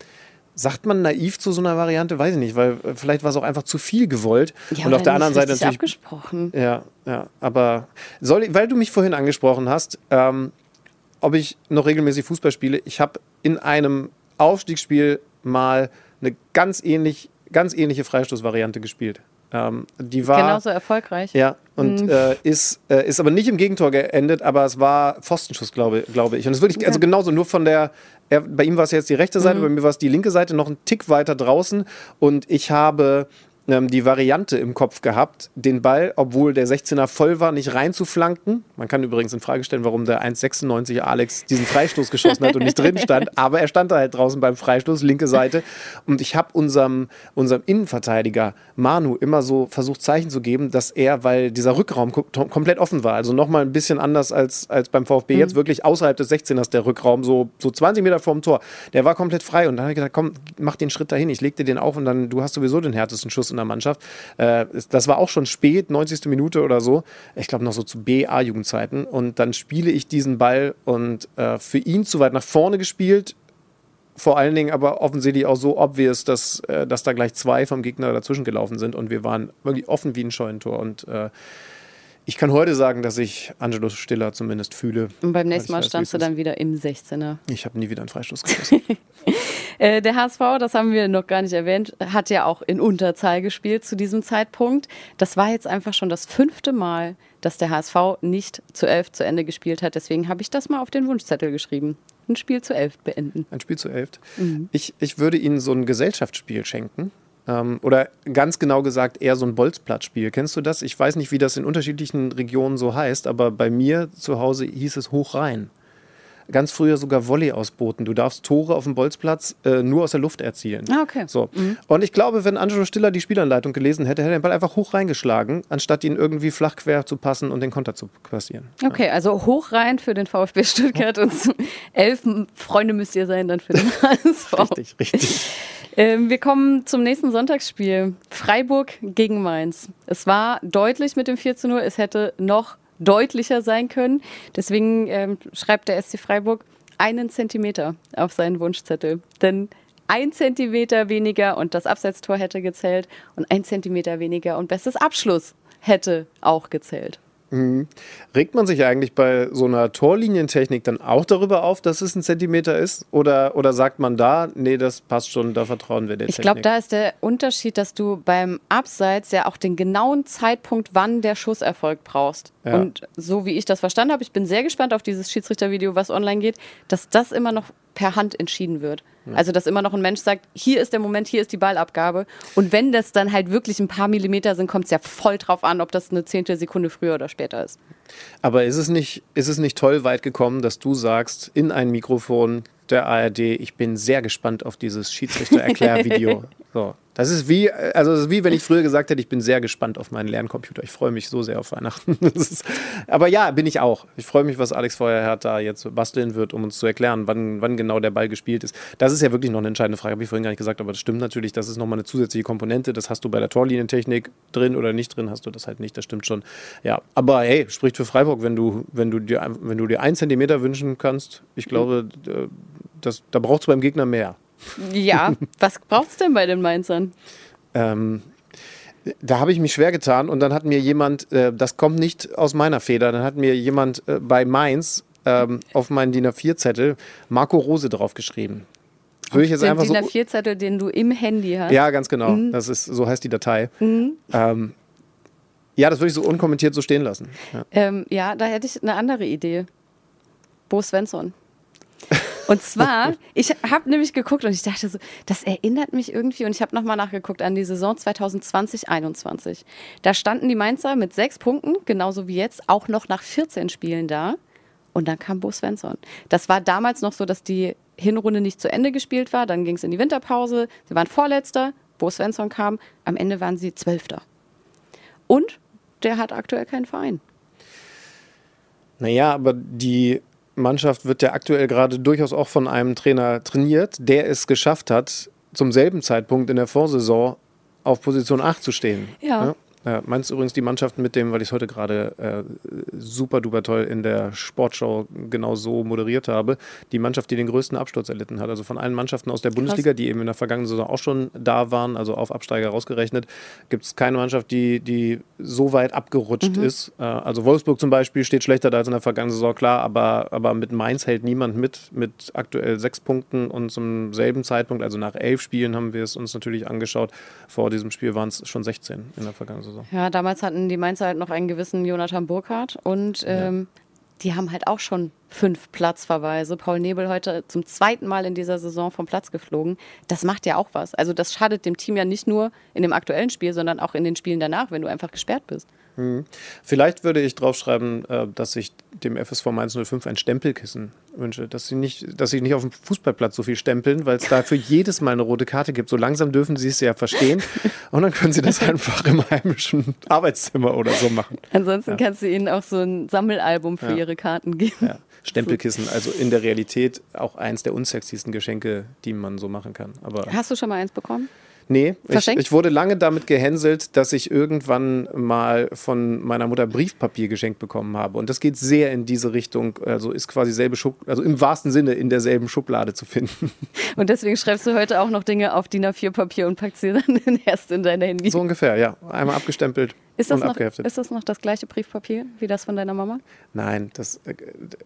Speaker 3: Sagt man naiv zu so einer Variante? Weiß ich nicht, weil vielleicht war es auch einfach zu viel gewollt.
Speaker 2: Ja,
Speaker 3: und auf der anderen Seite natürlich.
Speaker 2: Abgesprochen.
Speaker 3: Ja, ja, aber soll ich, weil du mich vorhin angesprochen hast, ähm, ob ich noch regelmäßig Fußball spiele, ich habe in einem Aufstiegsspiel mal eine ganz ähnlich, ganz ähnliche Freistoßvariante gespielt. Ähm, die war
Speaker 2: genauso erfolgreich.
Speaker 3: Ja, und mhm. äh, ist, äh, ist aber nicht im Gegentor geendet, aber es war Pfostenschuss, glaube, glaube ich. Und es wirklich, also genauso, nur von der, er, bei ihm war es jetzt die rechte Seite, mhm. bei mir war es die linke Seite, noch einen Tick weiter draußen. Und ich habe ähm, die Variante im Kopf gehabt, den Ball, obwohl der sechzehner voll war, nicht reinzuflanken. Man kann übrigens in Frage stellen, warum der eins Komma sechsundneunzig Alex diesen Freistoß geschossen hat und nicht drin stand. Aber er stand da halt draußen beim Freistoß, linke Seite. Und ich habe unserem, unserem Innenverteidiger Manu immer so versucht, Zeichen zu geben, dass er, weil dieser Rückraum kom- komplett offen war, also nochmal ein bisschen anders als, als beim VfB, mhm. jetzt wirklich außerhalb des sechzehners der Rückraum, so, so zwanzig Meter vorm Tor, der war komplett frei. Und dann habe ich gesagt, komm, mach den Schritt dahin, ich leg dir den auf und dann, du hast sowieso den härtesten Schuss in der Mannschaft. Äh, das war auch schon spät, neunzigste Minute oder so, ich glaube noch so zu B A-Jugendzeiten, und dann spiele ich diesen Ball und äh, für ihn zu weit nach vorne gespielt, vor allen Dingen aber offensichtlich auch so obvious, dass, äh, dass da gleich zwei vom Gegner dazwischen gelaufen sind und wir waren wirklich offen wie ein Scheunentor. Und äh, ich kann heute sagen, dass ich Angelo Stiller zumindest fühle.
Speaker 2: Und beim nächsten Mal standst du dann wieder im sechzehner.
Speaker 3: Ich habe nie wieder einen Freistoß geschossen.
Speaker 2: äh, der H S V, das haben wir noch gar nicht erwähnt, hat ja auch in Unterzahl gespielt zu diesem Zeitpunkt. Das war jetzt einfach schon das fünfte Mal, dass der H S V nicht zu elf zu Ende gespielt hat. Deswegen habe ich das mal auf den Wunschzettel geschrieben. Ein Spiel zu elf beenden.
Speaker 3: Ein Spiel zu elf. Mhm. Ich, ich würde Ihnen so ein Gesellschaftsspiel schenken. Ähm, oder ganz genau gesagt eher so ein Bolzplatzspiel. Kennst du das? Ich weiß nicht, wie das in unterschiedlichen Regionen so heißt, aber bei mir zu Hause hieß es Hochrhein. Ganz früher sogar Volley ausboten. Du darfst Tore auf dem Bolzplatz äh, nur aus der Luft erzielen.
Speaker 2: Ah, okay.
Speaker 3: So. Mhm. Und ich glaube, wenn Angelo Stiller die Spielanleitung gelesen hätte, hätte er den Ball einfach hoch reingeschlagen, anstatt ihn irgendwie flach quer zu passen und den Konter zu passieren.
Speaker 2: Okay,
Speaker 3: ja.
Speaker 2: Also hoch rein für den VfB Stuttgart und elf Freunde müsst ihr sein dann für den H S V.
Speaker 3: Richtig, richtig.
Speaker 2: Ähm, wir kommen zum nächsten Sonntagsspiel. Freiburg gegen Mainz. Es war deutlich mit dem vier zu null. Es hätte noch deutlicher sein können. Deswegen ähm, schreibt der S C Freiburg einen Zentimeter auf seinen Wunschzettel. Denn ein Zentimeter weniger und das Abseitstor hätte gezählt und ein Zentimeter weniger und bestes Abschluss hätte auch gezählt.
Speaker 3: Mhm. Regt man sich eigentlich bei so einer Torlinientechnik dann auch darüber auf, dass es ein Zentimeter ist? Oder, oder sagt man da, nee, das passt schon, da vertrauen wir der
Speaker 2: ich
Speaker 3: Technik?
Speaker 2: Ich glaube, da ist der Unterschied, dass du beim Abseits ja auch den genauen Zeitpunkt, wann der Schuss erfolgt, brauchst. Ja. Und so wie ich das verstanden habe, ich bin sehr gespannt auf dieses Schiedsrichtervideo, was online geht, dass das immer noch per Hand entschieden wird. Also, dass immer noch ein Mensch sagt, hier ist der Moment, hier ist die Ballabgabe. Und wenn das dann halt wirklich ein paar Millimeter sind, kommt es ja voll drauf an, ob das eine Zehntelsekunde früher oder später ist.
Speaker 3: Aber ist es nicht, ist es nicht toll weit gekommen, dass du sagst, in ein Mikrofon der A R D, ich bin sehr gespannt auf dieses Schiedsrichter-Erklärvideo. So. Das ist wie, also das ist wie wenn ich früher gesagt hätte, ich bin sehr gespannt auf meinen Lerncomputer. Ich freue mich so sehr auf Weihnachten. Das ist, aber ja, bin ich auch. Ich freue mich, was Alex Feuerherr da jetzt basteln wird, um uns zu erklären, wann, wann genau der Ball gespielt ist. Das ist ja wirklich noch eine entscheidende Frage, habe ich vorhin gar nicht gesagt, aber das stimmt natürlich. Das ist nochmal eine zusätzliche Komponente. Das hast du bei der Torlinientechnik drin oder nicht drin, hast du das halt nicht. Das stimmt schon. Ja, aber hey, spricht für Freiburg, wenn du, wenn du dir, wenn du dir einen Zentimeter wünschen kannst. Ich glaube, das, da braucht es beim Gegner mehr.
Speaker 2: Ja, was braucht's denn bei den Mainzern?
Speaker 3: Ähm, da habe ich mich schwer getan und dann hat mir jemand, äh, das kommt nicht aus meiner Feder, dann hat mir jemand äh, bei Mainz ähm, auf meinen D I N A vier Zettel Marco Rose draufgeschrieben. Würde ich jetzt
Speaker 2: Den
Speaker 3: einfach
Speaker 2: D I N A
Speaker 3: so.
Speaker 2: vier Zettel, den du im Handy hast.
Speaker 3: Ja, ganz genau.
Speaker 2: Mhm.
Speaker 3: Das ist, so heißt die Datei.
Speaker 2: Mhm.
Speaker 3: Ähm, ja, das würde ich so unkommentiert so stehen lassen. Ja.
Speaker 2: Ähm, ja, da hätte ich eine andere Idee. Bo Svensson. Und zwar, ich habe nämlich geguckt und ich dachte so, das erinnert mich irgendwie, und ich habe nochmal nachgeguckt an die Saison zwanzig zwanzig einundzwanzig. Da standen die Mainzer mit sechs Punkten, genauso wie jetzt, auch noch nach vierzehn Spielen da. Und dann kam Bo Svensson. Das war damals noch so, dass die Hinrunde nicht zu Ende gespielt war. Dann ging es in die Winterpause. Sie waren Vorletzter. Bo Svensson kam. Am Ende waren sie Zwölfter. Und der hat aktuell keinen Verein.
Speaker 3: Naja, aber die Mannschaft wird ja aktuell gerade durchaus auch von einem Trainer trainiert, der es geschafft hat, zum selben Zeitpunkt in der Vorsaison auf Position acht zu stehen.
Speaker 2: Ja.
Speaker 3: Ja? Ja, meinst du übrigens die Mannschaft mit dem, weil ich es heute gerade äh, super duper toll in der Sportschau genau so moderiert habe, die Mannschaft, die den größten Absturz erlitten hat. Also von allen Mannschaften aus der Bundesliga, die eben in der vergangenen Saison auch schon da waren, also auf Absteiger rausgerechnet, gibt es keine Mannschaft, die, die so weit abgerutscht
Speaker 2: Mhm.
Speaker 3: ist. Äh, also Wolfsburg zum Beispiel steht schlechter da als in der vergangenen Saison, klar, aber, aber mit Mainz hält niemand mit, mit aktuell sechs Punkten und zum selben Zeitpunkt, also nach elf Spielen haben wir es uns natürlich angeschaut, vor diesem Spiel waren es schon sechzehn in der vergangenen Saison.
Speaker 2: Ja, damals hatten die Mainzer halt noch einen gewissen Jonathan Burkhardt und ähm, ja. die haben halt auch schon fünf Platzverweise. Paul Nebel heute zum zweiten Mal in dieser Saison vom Platz geflogen. Das macht ja auch was. Also das schadet dem Team ja nicht nur in dem aktuellen Spiel, sondern auch in den Spielen danach, wenn du einfach gesperrt bist.
Speaker 3: Hm. Vielleicht würde ich draufschreiben, dass ich dem F S V Mainz null fünf ein Stempelkissen wünsche, dass sie nicht, dass sie nicht auf dem Fußballplatz so viel stempeln, weil es da für jedes Mal eine rote Karte gibt. So langsam dürfen sie es ja verstehen und dann können sie das einfach im heimischen Arbeitszimmer oder so machen.
Speaker 2: Ansonsten
Speaker 3: ja.
Speaker 2: kannst du ihnen auch so ein Sammelalbum für
Speaker 3: ja.
Speaker 2: ihre Karten geben.
Speaker 3: Ja. Stempelkissen, also in der Realität auch eins der unsexiesten Geschenke, die man so machen kann. Aber
Speaker 2: hast du schon mal eins bekommen?
Speaker 3: Nee, ich,
Speaker 2: Verschenkt?
Speaker 3: ich wurde lange damit gehänselt, dass ich irgendwann mal von meiner Mutter Briefpapier geschenkt bekommen habe. Und das geht sehr in diese Richtung, also ist quasi selbe Schub, also im wahrsten Sinne in derselben Schublade zu finden.
Speaker 2: Und deswegen schreibst du heute auch noch Dinge auf D I N A vier Papier und packst sie dann erst in deine Handy.
Speaker 3: So ungefähr, ja. Einmal abgestempelt
Speaker 2: ist das
Speaker 3: und
Speaker 2: noch,
Speaker 3: abgeheftet.
Speaker 2: Ist das noch das gleiche Briefpapier wie das von deiner Mama?
Speaker 3: Nein, das... Äh,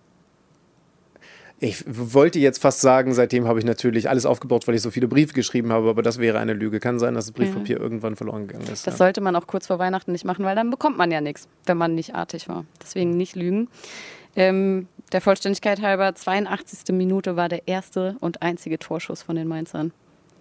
Speaker 3: Ich wollte jetzt fast sagen, seitdem habe ich natürlich alles aufgebaut, weil ich so viele Briefe geschrieben habe, aber das wäre eine Lüge. Kann sein, dass das Briefpapier ja. irgendwann verloren gegangen ist.
Speaker 2: Das
Speaker 3: ja.
Speaker 2: sollte man auch kurz vor Weihnachten nicht machen, weil dann bekommt man ja nichts, wenn man nicht artig war. Deswegen nicht lügen. Ähm, der Vollständigkeit halber, zweiundachtzigste Minute war der erste und einzige Torschuss von den Mainzern.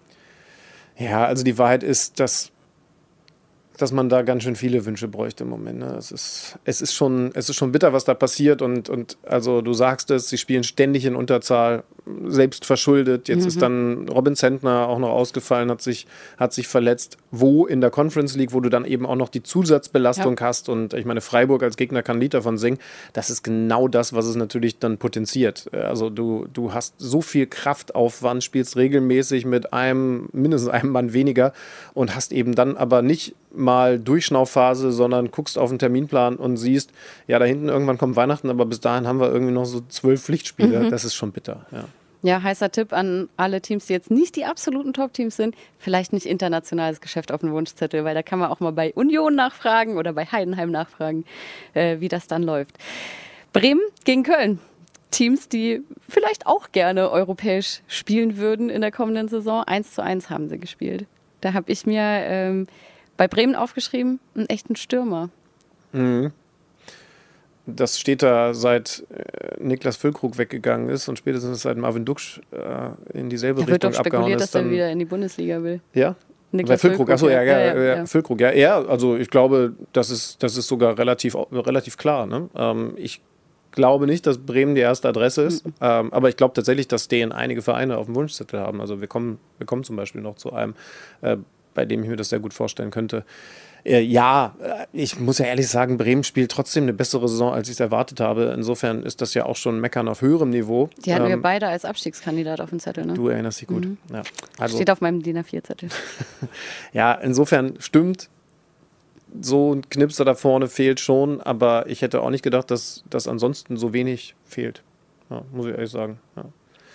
Speaker 3: Ja, also die Wahrheit ist, dass dass man da ganz schön viele Wünsche bräuchte im Moment. Ne? Es ist, es ist schon, es ist schon bitter, was da passiert. Und, und also du sagst es, sie spielen ständig in Unterzahl, selbst verschuldet. Jetzt mhm. ist dann Robin Zentner auch noch ausgefallen, hat sich, hat sich verletzt. Wo in der Conference League, wo du dann eben auch noch die Zusatzbelastung ja. hast. Und ich meine, Freiburg als Gegner kann ein Lied davon singen. Das ist genau das, was es natürlich dann potenziert. Also du, du hast so viel Kraftaufwand, spielst regelmäßig mit einem, mindestens einem Mann weniger und hast eben dann aber nicht mal Durchschnaufphase, sondern guckst auf den Terminplan und siehst, ja, da hinten irgendwann kommt Weihnachten, aber bis dahin haben wir irgendwie noch so zwölf Pflichtspiele. Mhm. Das ist schon bitter. Ja.
Speaker 2: Ja, heißer Tipp an alle Teams, die jetzt nicht die absoluten Top-Teams sind, vielleicht nicht internationales Geschäft auf dem Wunschzettel, weil da kann man auch mal bei Union nachfragen oder bei Heidenheim nachfragen, äh, wie das dann läuft. Bremen gegen Köln. Teams, die vielleicht auch gerne europäisch spielen würden in der kommenden Saison. eins zu eins haben sie gespielt. Da habe ich mir ähm, bei Bremen aufgeschrieben, einen echten Stürmer.
Speaker 3: Mhm. Das steht da, seit äh, Niklas Füllkrug weggegangen ist und spätestens seit Marvin Duksch äh, in dieselbe
Speaker 2: da
Speaker 3: Richtung
Speaker 2: wird doch
Speaker 3: abgehauen
Speaker 2: spekuliert,
Speaker 3: ist.
Speaker 2: dass er wieder in die Bundesliga will.
Speaker 3: Ja?
Speaker 2: Niklas
Speaker 3: Füllkrug,
Speaker 2: Füllkrug,
Speaker 3: achso, ja, ja, ja,
Speaker 2: ja,
Speaker 3: ja, Füllkrug, ja, ja, also ich glaube, das ist, das ist sogar relativ, relativ klar. Ne? Ähm, ich glaube nicht, dass Bremen die erste Adresse ist, mhm. ähm, aber ich glaube tatsächlich, dass den einige Vereine auf dem Wunschzettel haben. Also wir kommen, wir kommen zum Beispiel noch zu einem, äh, bei dem ich mir das sehr gut vorstellen könnte. Äh, ja, ich muss ja ehrlich sagen, Bremen spielt trotzdem eine bessere Saison, als ich es erwartet habe. Insofern ist das ja auch schon Meckern auf höherem Niveau.
Speaker 2: Die hatten
Speaker 3: ähm,
Speaker 2: wir beide als Abstiegskandidat auf dem Zettel, ne?
Speaker 3: Du erinnerst dich gut.
Speaker 2: Mhm.
Speaker 3: Ja. Also,
Speaker 2: steht auf meinem D I N A vier Zettel.
Speaker 3: ja, insofern stimmt, so ein Knipser da vorne fehlt schon, aber ich hätte auch nicht gedacht, dass, dass ansonsten so wenig fehlt. Ja, muss ich ehrlich sagen. Ja.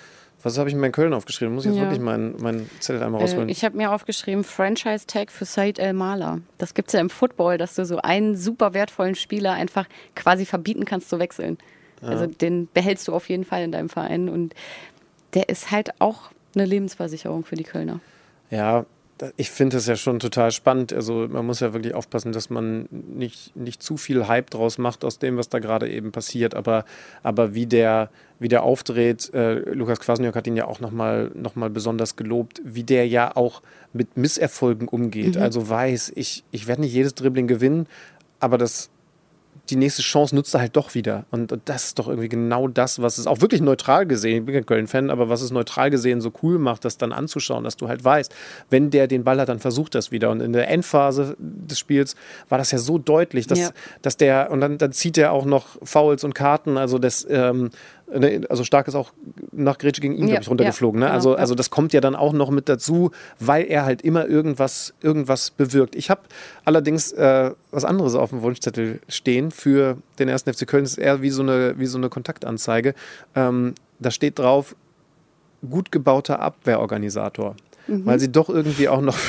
Speaker 3: Was habe ich mir in Köln aufgeschrieben? Muss ich jetzt
Speaker 2: Ja.
Speaker 3: wirklich meinen mein Zettel einmal rausholen?
Speaker 2: Äh, ich habe mir aufgeschrieben, Franchise-Tag für Said El-Mala. Das gibt es ja im Football, dass du so einen super wertvollen Spieler einfach quasi verbieten kannst zu wechseln. Ja. Also den behältst du auf jeden Fall in deinem Verein. Und der ist halt auch eine Lebensversicherung für die Kölner.
Speaker 3: Ja, ich finde das ja schon total spannend. Also man muss ja wirklich aufpassen, dass man nicht, nicht zu viel Hype draus macht aus dem, was da gerade eben passiert. Aber, aber wie, der, wie der aufdreht, äh, Lukas Kwasniok hat ihn ja auch nochmal noch mal besonders gelobt, wie der ja auch mit Misserfolgen umgeht. Mhm. Also weiß, ich, ich werde nicht jedes Dribbling gewinnen, aber das die nächste Chance nutzt er halt doch wieder. Und, und das ist doch irgendwie genau das, was es auch wirklich neutral gesehen, ich bin kein Köln-Fan, aber was es neutral gesehen so cool macht, das dann anzuschauen, dass du halt weißt, wenn der den Ball hat, dann versucht das wieder. Und in der Endphase des Spiels war das ja so deutlich, dass, ja. dass der, und dann, dann zieht er auch noch Fouls und Karten, also das, ähm, also Stark ist auch nach Grätsche gegen ihn, ja, glaube ich, runtergeflogen. Ja, ne? Also, genau, also das kommt ja dann auch noch mit dazu, weil er halt immer irgendwas, irgendwas bewirkt. Ich habe allerdings äh, was anderes auf dem Wunschzettel stehen für den ersten F C Köln. Das ist eher wie so eine, wie so eine Kontaktanzeige. Ähm, da steht drauf, gut gebauter Abwehrorganisator. Mhm. Weil sie doch irgendwie auch noch...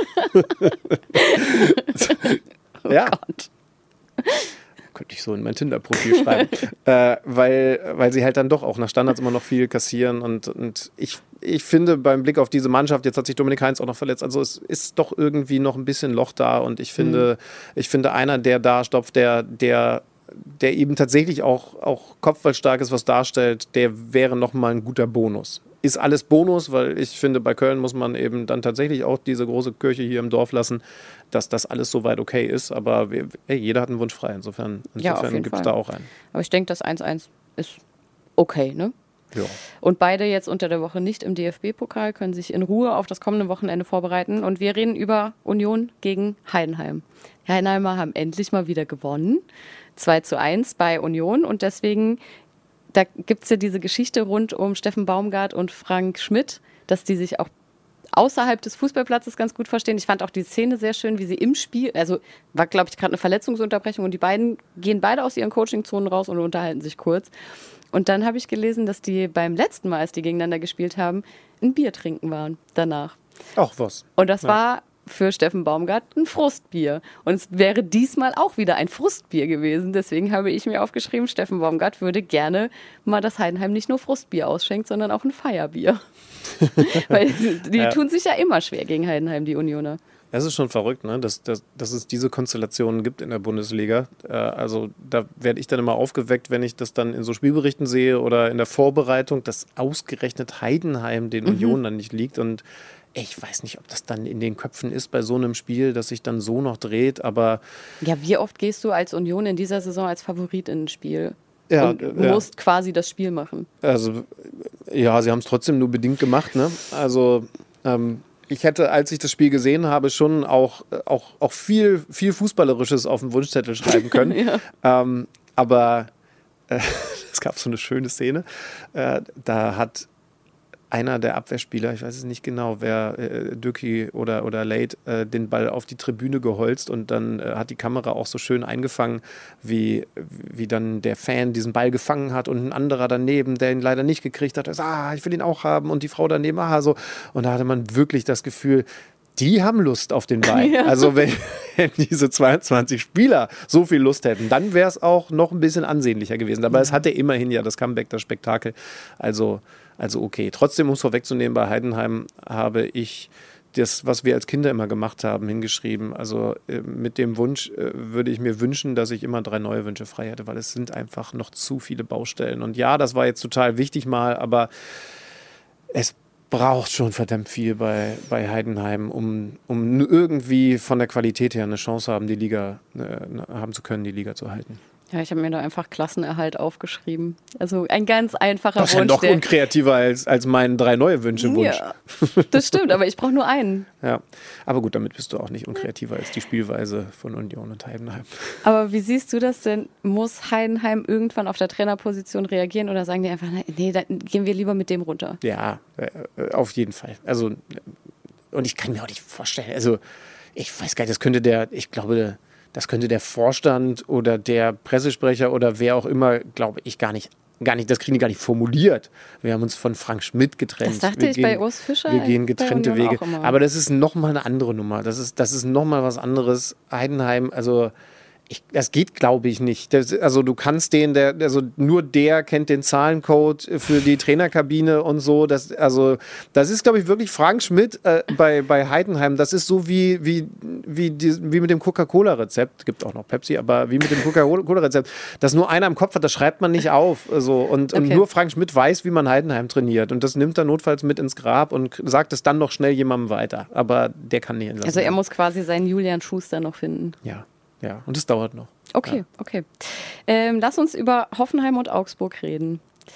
Speaker 2: oh
Speaker 3: ja.
Speaker 2: Gott.
Speaker 3: Könnte ich so in mein Tinder-Profil schreiben, äh, weil, weil sie halt dann doch auch nach Standards immer noch viel kassieren und, und ich, ich finde beim Blick auf diese Mannschaft, jetzt hat sich Dominik Heinz auch noch verletzt, also es ist doch irgendwie noch ein bisschen Loch da und ich finde, mhm. ich finde einer, der da stopft, der, der, der eben tatsächlich auch, auch kopfballstark ist, was darstellt, der wäre nochmal ein guter Bonus. Ist alles Bonus, weil ich finde, bei Köln muss man eben dann tatsächlich auch diese große Kirche hier im Dorf lassen, dass das alles soweit okay ist. Aber wir, ey, jeder hat einen Wunsch frei. Insofern, insofern
Speaker 2: ja,
Speaker 3: gibt es da auch einen.
Speaker 2: Aber ich denke, das eins eins ist okay, ne?
Speaker 3: Ja.
Speaker 2: Und beide jetzt unter der Woche nicht im D F B-Pokal, können sich in Ruhe auf das kommende Wochenende vorbereiten. Und wir reden über Union gegen Heidenheim. Die Heidenheimer haben endlich mal wieder gewonnen. zwei zu eins bei Union. Und deswegen... Da gibt es ja diese Geschichte rund um Steffen Baumgart und Frank Schmidt, dass die sich auch außerhalb des Fußballplatzes ganz gut verstehen. Ich fand auch die Szene sehr schön, wie sie im Spiel, also war, glaube ich, gerade eine Verletzungsunterbrechung und die beiden gehen beide aus ihren Coaching-Zonen raus und unterhalten sich kurz. Und dann habe ich gelesen, dass die beim letzten Mal, als die gegeneinander gespielt haben, ein Bier trinken waren danach.
Speaker 3: Ach was.
Speaker 2: Und das
Speaker 3: ja.
Speaker 2: war für Steffen Baumgart ein Frustbier. Und es wäre diesmal auch wieder ein Frustbier gewesen. Deswegen habe ich mir aufgeschrieben, Steffen Baumgart würde gerne mal, dass Heidenheim nicht nur Frustbier ausschenkt, sondern auch ein Feierbier. Weil die ja. tun sich ja immer schwer gegen Heidenheim, die Unioner.
Speaker 3: Es ist schon verrückt, ne? dass, dass, dass es diese Konstellationen gibt in der Bundesliga. Äh, also da werde ich dann immer aufgeweckt, wenn ich das dann in so Spielberichten sehe oder in der Vorbereitung, dass ausgerechnet Heidenheim den mhm. Unionern nicht liegt. Und ich weiß nicht, ob das dann in den Köpfen ist bei so einem Spiel, dass sich dann so noch dreht, aber...
Speaker 2: Ja, wie oft gehst du als Union in dieser Saison als Favorit in ein Spiel?
Speaker 3: Ja,
Speaker 2: und
Speaker 3: ja.
Speaker 2: musst quasi das Spiel machen.
Speaker 3: Also, ja, sie haben es trotzdem nur bedingt gemacht, ne? Also, ähm, ich hätte, als ich das Spiel gesehen habe, schon auch, auch, auch viel, viel Fußballerisches auf dem Wunschzettel schreiben können. ja. ähm, aber äh, es gab so eine schöne Szene, äh, da hat einer der Abwehrspieler, ich weiß es nicht genau, wer, äh, Döcki oder, oder Late, äh, den Ball auf die Tribüne geholzt und dann äh, hat die Kamera auch so schön eingefangen, wie, wie dann der Fan diesen Ball gefangen hat und ein anderer daneben, der ihn leider nicht gekriegt hat, sagt, ah, ich will ihn auch haben und die Frau daneben, ah, so. Und da hatte man wirklich das Gefühl, die haben Lust auf den Ball. Ja. Also wenn, wenn diese zweiundzwanzig Spieler so viel Lust hätten, dann wäre es auch noch ein bisschen ansehnlicher gewesen. Aber ja. es hatte immerhin ja das Comeback, das Spektakel. Also Also okay. Trotzdem, um es vorwegzunehmen, bei Heidenheim habe ich das, was wir als Kinder immer gemacht haben, hingeschrieben. Also äh, mit dem Wunsch äh, würde ich mir wünschen, dass ich immer drei neue Wünsche frei hätte, weil es sind einfach noch zu viele Baustellen. Und ja, das war jetzt total wichtig mal, aber es braucht schon verdammt viel bei, bei Heidenheim, um, um irgendwie von der Qualität her eine Chance haben, die Liga äh, haben zu können, die Liga zu halten.
Speaker 2: Ja, ich habe mir da einfach Klassenerhalt aufgeschrieben. Also ein ganz einfacher
Speaker 3: Wunsch. Das ist ja noch unkreativer als, als mein drei neue Wünsche-Wunsch.
Speaker 2: Ja, das stimmt, aber ich brauche nur einen.
Speaker 3: Ja, aber gut, damit bist du auch nicht unkreativer als die Spielweise von Union und Heidenheim.
Speaker 2: Aber wie siehst du das denn? Muss Heidenheim irgendwann auf der Trainerposition reagieren oder sagen die einfach, nee, dann gehen wir lieber mit dem runter?
Speaker 3: Ja, äh, auf jeden Fall. Also, und ich kann mir auch nicht vorstellen, also ich weiß gar nicht, das könnte der, ich glaube, das könnte der Vorstand oder der Pressesprecher oder wer auch immer, glaube ich, gar nicht gar nicht, das kriegen die gar nicht formuliert. Wir haben uns von Frank Schmidt getrennt.
Speaker 2: Das dachte
Speaker 3: wir
Speaker 2: ich
Speaker 3: gehen,
Speaker 2: bei Urs Fischer.
Speaker 3: Wir gehen getrennte Wege.
Speaker 2: Auch
Speaker 3: Aber das ist nochmal eine andere Nummer. Das ist, das ist nochmal was anderes. Heidenheim, also ich, das geht, glaube ich, nicht. Das, also du kannst den, der, also nur der kennt den Zahlencode für die Trainerkabine und so. Das, also das ist, glaube ich, wirklich Frank Schmidt äh, bei, bei Heidenheim. Das ist so wie, wie, wie, die, wie mit dem Coca-Cola-Rezept. Gibt auch noch Pepsi, aber wie mit dem Coca-Cola-Rezept. Das nur einer im Kopf hat, das schreibt man nicht auf. So. Und, okay. und nur Frank Schmidt weiß, wie man Heidenheim trainiert. Und das nimmt er notfalls mit ins Grab und sagt es dann noch schnell jemandem weiter. Aber der kann nicht entlassen.
Speaker 2: Also er muss quasi seinen Julian Schuster noch finden.
Speaker 3: Ja. Ja, und es dauert noch.
Speaker 2: Okay,
Speaker 3: ja.
Speaker 2: okay. Ähm, lass uns über Hoffenheim und Augsburg reden.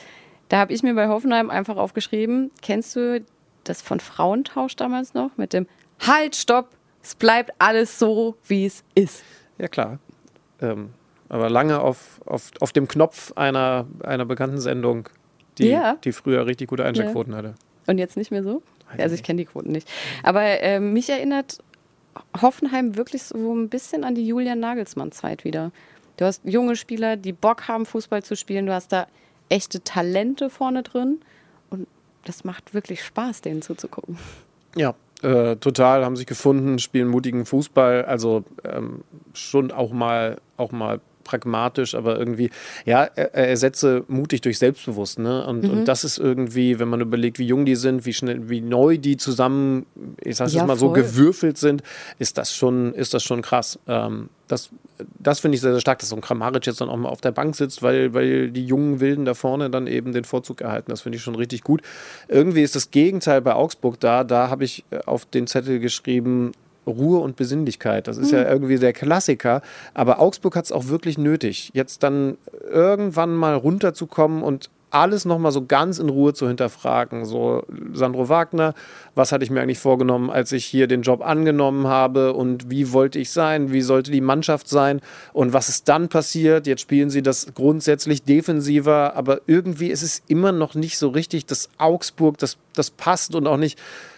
Speaker 2: Da habe ich mir bei Hoffenheim einfach aufgeschrieben, kennst du das von Frauentausch damals noch? Mit dem Halt, stopp, es bleibt alles so, wie es ist.
Speaker 3: Ja, klar. Ähm, aber lange auf, auf, auf dem Knopf einer, einer bekannten Sendung, die, ja. die früher richtig gute Einschaltquoten ja. hatte.
Speaker 2: Und jetzt nicht mehr so? Also ich kenne die Quoten nicht. Aber äh, mich erinnert Hoffenheim wirklich so ein bisschen an die Julian Nagelsmann-Zeit wieder. Du hast junge Spieler, die Bock haben, Fußball zu spielen. Du hast da echte Talente vorne drin. Und das macht wirklich Spaß, denen zuzugucken.
Speaker 3: Ja, äh, total. Haben sich gefunden, spielen mutigen Fußball. Also ähm, schon auch mal, auch mal pragmatisch, aber irgendwie, ja, er, er ersetze mutig durch selbstbewusst, ne? Und, mhm. und das ist irgendwie, wenn man überlegt, wie jung die sind, wie schnell, wie neu die zusammen, ich sag's
Speaker 2: ja,
Speaker 3: jetzt mal
Speaker 2: voll.
Speaker 3: so, gewürfelt sind, ist das schon, ist das schon krass. Ähm, das das finde ich sehr, sehr stark, dass so ein Kramaric jetzt dann auch mal auf der Bank sitzt, weil, weil die jungen Wilden da vorne dann eben den Vorzug erhalten. Das finde ich schon richtig gut. Irgendwie ist das Gegenteil bei Augsburg da. Da habe ich auf den Zettel geschrieben, Ruhe und Besinnlichkeit. Das ist mhm. ja irgendwie der Klassiker. Aber Augsburg hat es auch wirklich nötig, jetzt dann irgendwann mal runterzukommen und alles nochmal so ganz in Ruhe zu hinterfragen. So, Sandro Wagner, was hatte ich mir eigentlich vorgenommen, als ich hier den Job angenommen habe und wie wollte ich sein, wie sollte die Mannschaft sein und was ist dann passiert? Jetzt spielen sie das grundsätzlich defensiver, aber irgendwie ist es immer noch nicht so richtig, dass Augsburg, das, das passt und auch nicht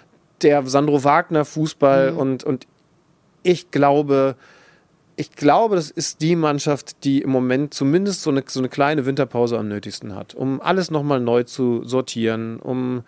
Speaker 3: der Sandro Wagner Fußball mhm. und, und ich glaube, ich glaube, das ist die Mannschaft, die im Moment zumindest so eine, so eine kleine Winterpause am nötigsten hat, um alles nochmal neu zu sortieren, um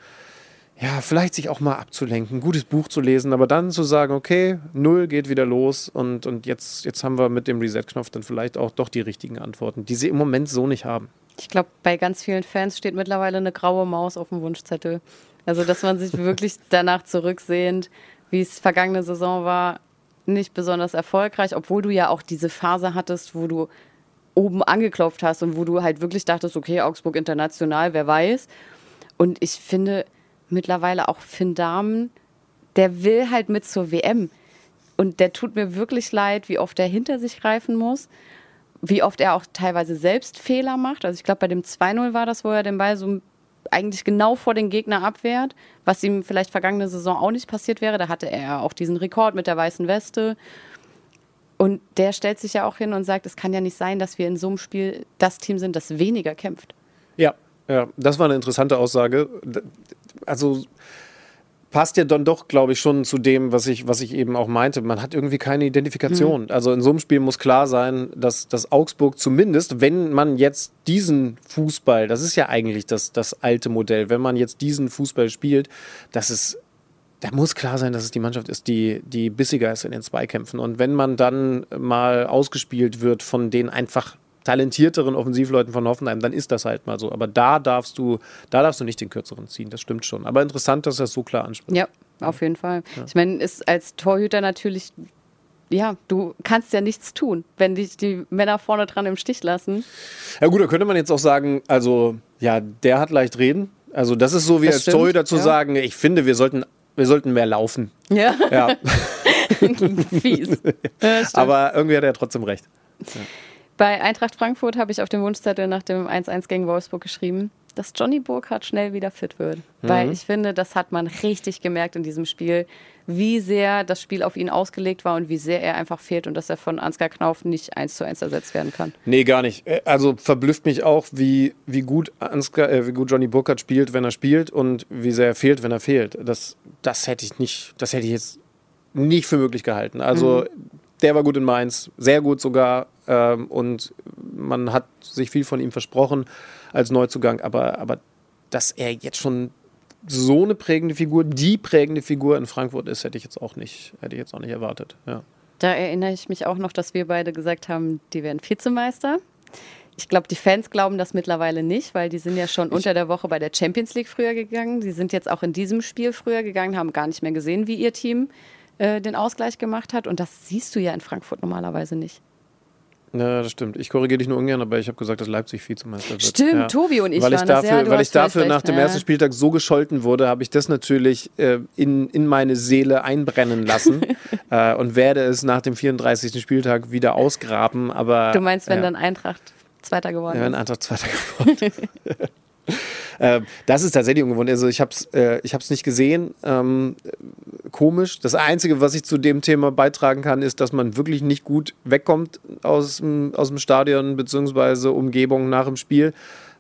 Speaker 3: ja, vielleicht sich auch mal abzulenken, ein gutes Buch zu lesen, aber dann zu sagen, okay, null geht wieder los und, und jetzt, jetzt haben wir mit dem Reset-Knopf dann vielleicht auch doch die richtigen Antworten, die sie im Moment so nicht haben.
Speaker 2: Ich glaube, bei ganz vielen Fans steht mittlerweile eine graue Maus auf dem Wunschzettel. Also, dass man sich wirklich danach zurücksehend, wie es vergangene Saison war, nicht besonders erfolgreich, obwohl du ja auch diese Phase hattest, wo du oben angeklopft hast und wo du halt wirklich dachtest, okay, Augsburg international, wer weiß. Und ich finde mittlerweile auch Finn Dahmen, der will halt mit zur W M. Und der tut mir wirklich leid, wie oft er hinter sich greifen muss, wie oft er auch teilweise selbst Fehler macht. Also ich glaube, bei dem zwei null war das, wo er den Ball so eigentlich genau vor den Gegner abwehrt, was ihm vielleicht vergangene Saison auch nicht passiert wäre. Da hatte er auch diesen Rekord mit der weißen Weste. Und der stellt sich ja auch hin und sagt, es kann ja nicht sein, dass wir in so einem Spiel das Team sind, das weniger kämpft.
Speaker 3: Ja, ja, das war eine interessante Aussage. Also passt ja dann doch, glaube ich, schon zu dem, was ich, was ich eben auch meinte. Man hat irgendwie keine Identifikation. Mhm. Also in so einem Spiel muss klar sein, dass, dass Augsburg zumindest, wenn man jetzt diesen Fußball, das ist ja eigentlich das, das alte Modell, wenn man jetzt diesen Fußball spielt, dass es, da muss klar sein, dass es die Mannschaft ist, die, die bissiger ist in den Zweikämpfen. Und wenn man dann mal ausgespielt wird von den einfach talentierteren Offensivleuten von Hoffenheim, dann ist das halt mal so. Aber da darfst du, da darfst du nicht den kürzeren ziehen, das stimmt schon. Aber interessant, dass er es so klar anspricht.
Speaker 2: Ja, auf jeden Fall. Ja. Ich meine, ist als Torhüter natürlich, ja, du kannst ja nichts tun, wenn dich die Männer vorne dran im Stich lassen.
Speaker 3: Ja gut, da könnte man jetzt auch sagen, also, ja, der hat leicht reden. Also das ist so wie
Speaker 2: das
Speaker 3: als
Speaker 2: stimmt,
Speaker 3: Torhüter zu
Speaker 2: ja.
Speaker 3: sagen, ich finde, wir sollten, wir sollten mehr laufen.
Speaker 2: Ja.
Speaker 3: ja.
Speaker 2: Fies. Ja,
Speaker 3: aber irgendwie hat er trotzdem recht. Ja.
Speaker 2: Bei Eintracht Frankfurt habe ich auf dem Wunschzettel nach dem eins eins gegen Wolfsburg geschrieben, dass Johnny Burkhardt schnell wieder fit wird. Mhm. Weil ich finde, das hat man richtig gemerkt in diesem Spiel, wie sehr das Spiel auf ihn ausgelegt war und wie sehr er einfach fehlt und dass er von Ansgar Knauf nicht eins zu eins ersetzt werden kann.
Speaker 3: Nee, gar nicht. Also verblüfft mich auch, wie, wie, gut Ansgar, äh, wie gut Johnny Burkhardt spielt, wenn er spielt und wie sehr er fehlt, wenn er fehlt. Das, das hätte ich nicht, das hätte ich jetzt nicht für möglich gehalten. Also mhm. der war gut in Mainz, sehr gut sogar. Und man hat sich viel von ihm versprochen. als Neuzugang, aber, aber dass er jetzt schon so eine prägende Figur, die prägende Figur in Frankfurt ist, hätte ich jetzt auch nicht, hätte ich jetzt auch nicht erwartet. Ja.
Speaker 2: Da erinnere ich mich auch noch, dass wir beide gesagt haben, die werden Vizemeister. Ich glaube, die Fans glauben das mittlerweile nicht, weil die sind ja schon ich unter der Woche bei der Champions League früher gegangen. Die sind jetzt auch in diesem Spiel früher gegangen, haben gar nicht mehr gesehen, wie ihr Team äh, den Ausgleich gemacht hat. Und das siehst du ja in Frankfurt normalerweise nicht.
Speaker 3: Ja, das stimmt. Ich korrigiere dich nur ungern, aber ich habe gesagt, dass Leipzig Vizemeister wird.
Speaker 2: Stimmt,
Speaker 3: ja.
Speaker 2: Tobi und ich
Speaker 3: weil ich
Speaker 2: waren
Speaker 3: dafür,
Speaker 2: das, ja,
Speaker 3: Weil ich dafür nach
Speaker 2: recht,
Speaker 3: dem
Speaker 2: ja.
Speaker 3: ersten Spieltag so gescholten wurde, habe ich das natürlich äh, in, in meine Seele einbrennen lassen äh, und werde es nach dem vierunddreißigsten Spieltag wieder ausgraben. Aber,
Speaker 2: du meinst, wenn
Speaker 3: ja.
Speaker 2: dann Eintracht Zweiter geworden
Speaker 3: ja,
Speaker 2: ist?
Speaker 3: wenn Eintracht Zweiter geworden ist. äh, das ist tatsächlich ungewohnt. Also ich habe es äh, ich hab's nicht gesehen. Ähm, komisch. Das Einzige, was ich zu dem Thema beitragen kann, ist, dass man wirklich nicht gut wegkommt aus dem, aus dem Stadion bzw. Umgebung nach dem Spiel.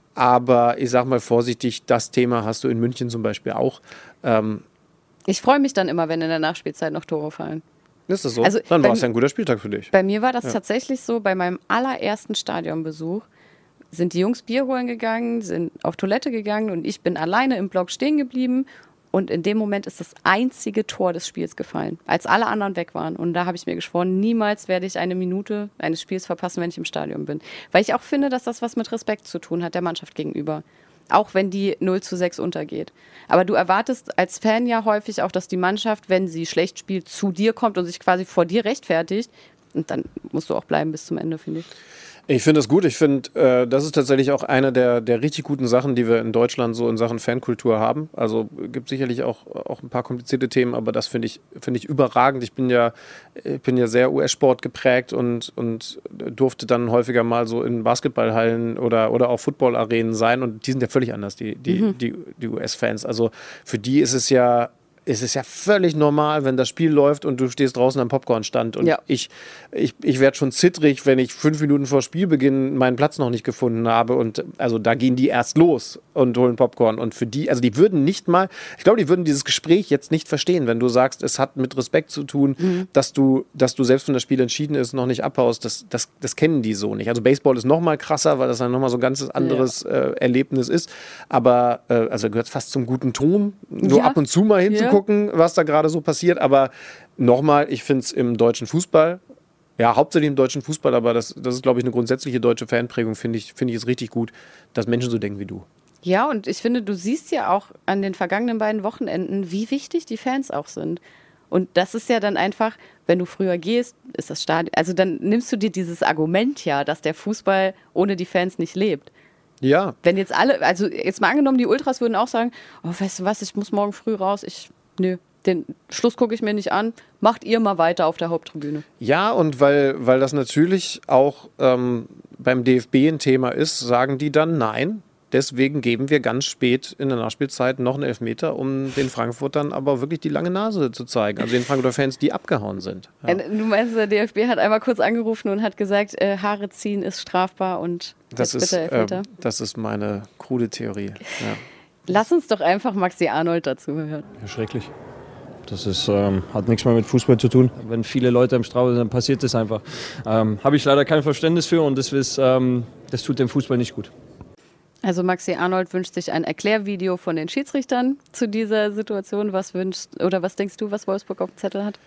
Speaker 3: Aber ich sag mal vorsichtig, das Thema hast du in München zum Beispiel auch. Ähm,
Speaker 2: ich freue mich dann immer, wenn in der Nachspielzeit noch Tore fallen.
Speaker 3: Ist das so?
Speaker 2: Also
Speaker 3: dann war es
Speaker 2: bei,
Speaker 3: ja ein guter Spieltag für dich.
Speaker 2: Bei mir war das
Speaker 3: ja.
Speaker 2: tatsächlich so, bei meinem allerersten Stadionbesuch sind die Jungs Bier holen gegangen, sind auf Toilette gegangen und ich bin alleine im Block stehen geblieben. Und in dem Moment ist das einzige Tor des Spiels gefallen, als alle anderen weg waren. Und da habe ich mir geschworen, niemals werde ich eine Minute eines Spiels verpassen, wenn ich im Stadion bin. Weil ich auch finde, dass das was mit Respekt zu tun hat, der Mannschaft gegenüber. Auch wenn die null zu sechs untergeht. Aber du erwartest als Fan ja häufig auch, dass die Mannschaft, wenn sie schlecht spielt, zu dir kommt und sich quasi vor dir rechtfertigt. Und dann musst du auch bleiben bis zum Ende, finde ich.
Speaker 3: Ich finde das gut. Ich finde, äh, das ist tatsächlich auch eine der, der richtig guten Sachen, die wir in Deutschland so in Sachen Fankultur haben. Also gibt sicherlich auch, auch ein paar komplizierte Themen, aber das finde ich, finde ich überragend. Ich bin ja, ich bin ja sehr U S-Sport geprägt und, und durfte dann häufiger mal so in Basketballhallen oder, oder auch Footballarenen sein und die sind ja völlig anders, die, die, mhm. die, die U S-Fans. Also für die ist es ja Es ist ja völlig normal, wenn das Spiel läuft und du stehst draußen am Popcornstand. Und ja. ich, ich, ich werde schon zittrig, wenn ich fünf Minuten vor Spielbeginn meinen Platz noch nicht gefunden habe. Und also da gehen die erst los und holen Popcorn. Und für die, also die würden nicht mal, ich glaube, die würden dieses Gespräch jetzt nicht verstehen, wenn du sagst, es hat mit Respekt zu tun, mhm. dass du, dass du selbst wenn das Spiel entschieden ist, noch nicht abhaust. Das, das, das kennen die so nicht. Also Baseball ist noch mal krasser, weil das dann noch mal so ein ganz anderes ja. äh, Erlebnis ist. Aber äh, also gehört fast zum guten Ton, nur ja. ab und zu mal hinzugucken. Ja. Gucken, was da gerade so passiert, aber nochmal, ich finde es im deutschen Fußball, ja, hauptsächlich im deutschen Fußball, aber das, das ist, glaube ich, eine grundsätzliche deutsche Fanprägung, finde ich, finde ich es richtig gut, dass Menschen so denken wie du.
Speaker 2: Ja, und ich finde, du siehst ja auch an den vergangenen beiden Wochenenden, wie wichtig die Fans auch sind. Und das ist ja dann einfach, wenn du früher gehst, ist das Stadion, also dann nimmst du dir dieses Argument ja, dass der Fußball ohne die Fans nicht lebt.
Speaker 3: Ja.
Speaker 2: Wenn jetzt alle, also jetzt mal angenommen, die Ultras würden auch sagen, oh, weißt du was, ich muss morgen früh raus, ich Nö, den Schluss gucke ich mir nicht an. Macht ihr mal weiter auf der Haupttribüne.
Speaker 3: Ja, und weil, weil das natürlich auch ähm, beim D F B ein Thema ist, sagen die dann nein. Deswegen geben wir ganz spät in der Nachspielzeit noch einen Elfmeter, um den Frankfurtern aber wirklich die lange Nase zu zeigen. Also den Frankfurter Fans, die abgehauen sind. Ja.
Speaker 2: Du meinst, der D F B hat einmal kurz angerufen und hat gesagt, äh, Haare ziehen ist strafbar und
Speaker 3: das
Speaker 2: jetzt
Speaker 3: ist,
Speaker 2: bitte Elfmeter.
Speaker 3: Äh, das ist meine krude Theorie. Ja.
Speaker 2: Lass uns doch einfach Maxi Arnold dazu hören.
Speaker 4: Ja, schrecklich. Das ist, ähm, hat nichts mehr mit Fußball zu tun. Wenn viele Leute am Strauß sind, dann passiert das einfach. Ähm, Habe ich leider kein Verständnis für und das, ist, ähm, das tut dem Fußball nicht gut.
Speaker 2: Also Maxi Arnold wünscht sich ein Erklärvideo von den Schiedsrichtern zu dieser Situation. Was wünschst oder was denkst du, was Wolfsburg auf dem Zettel hat?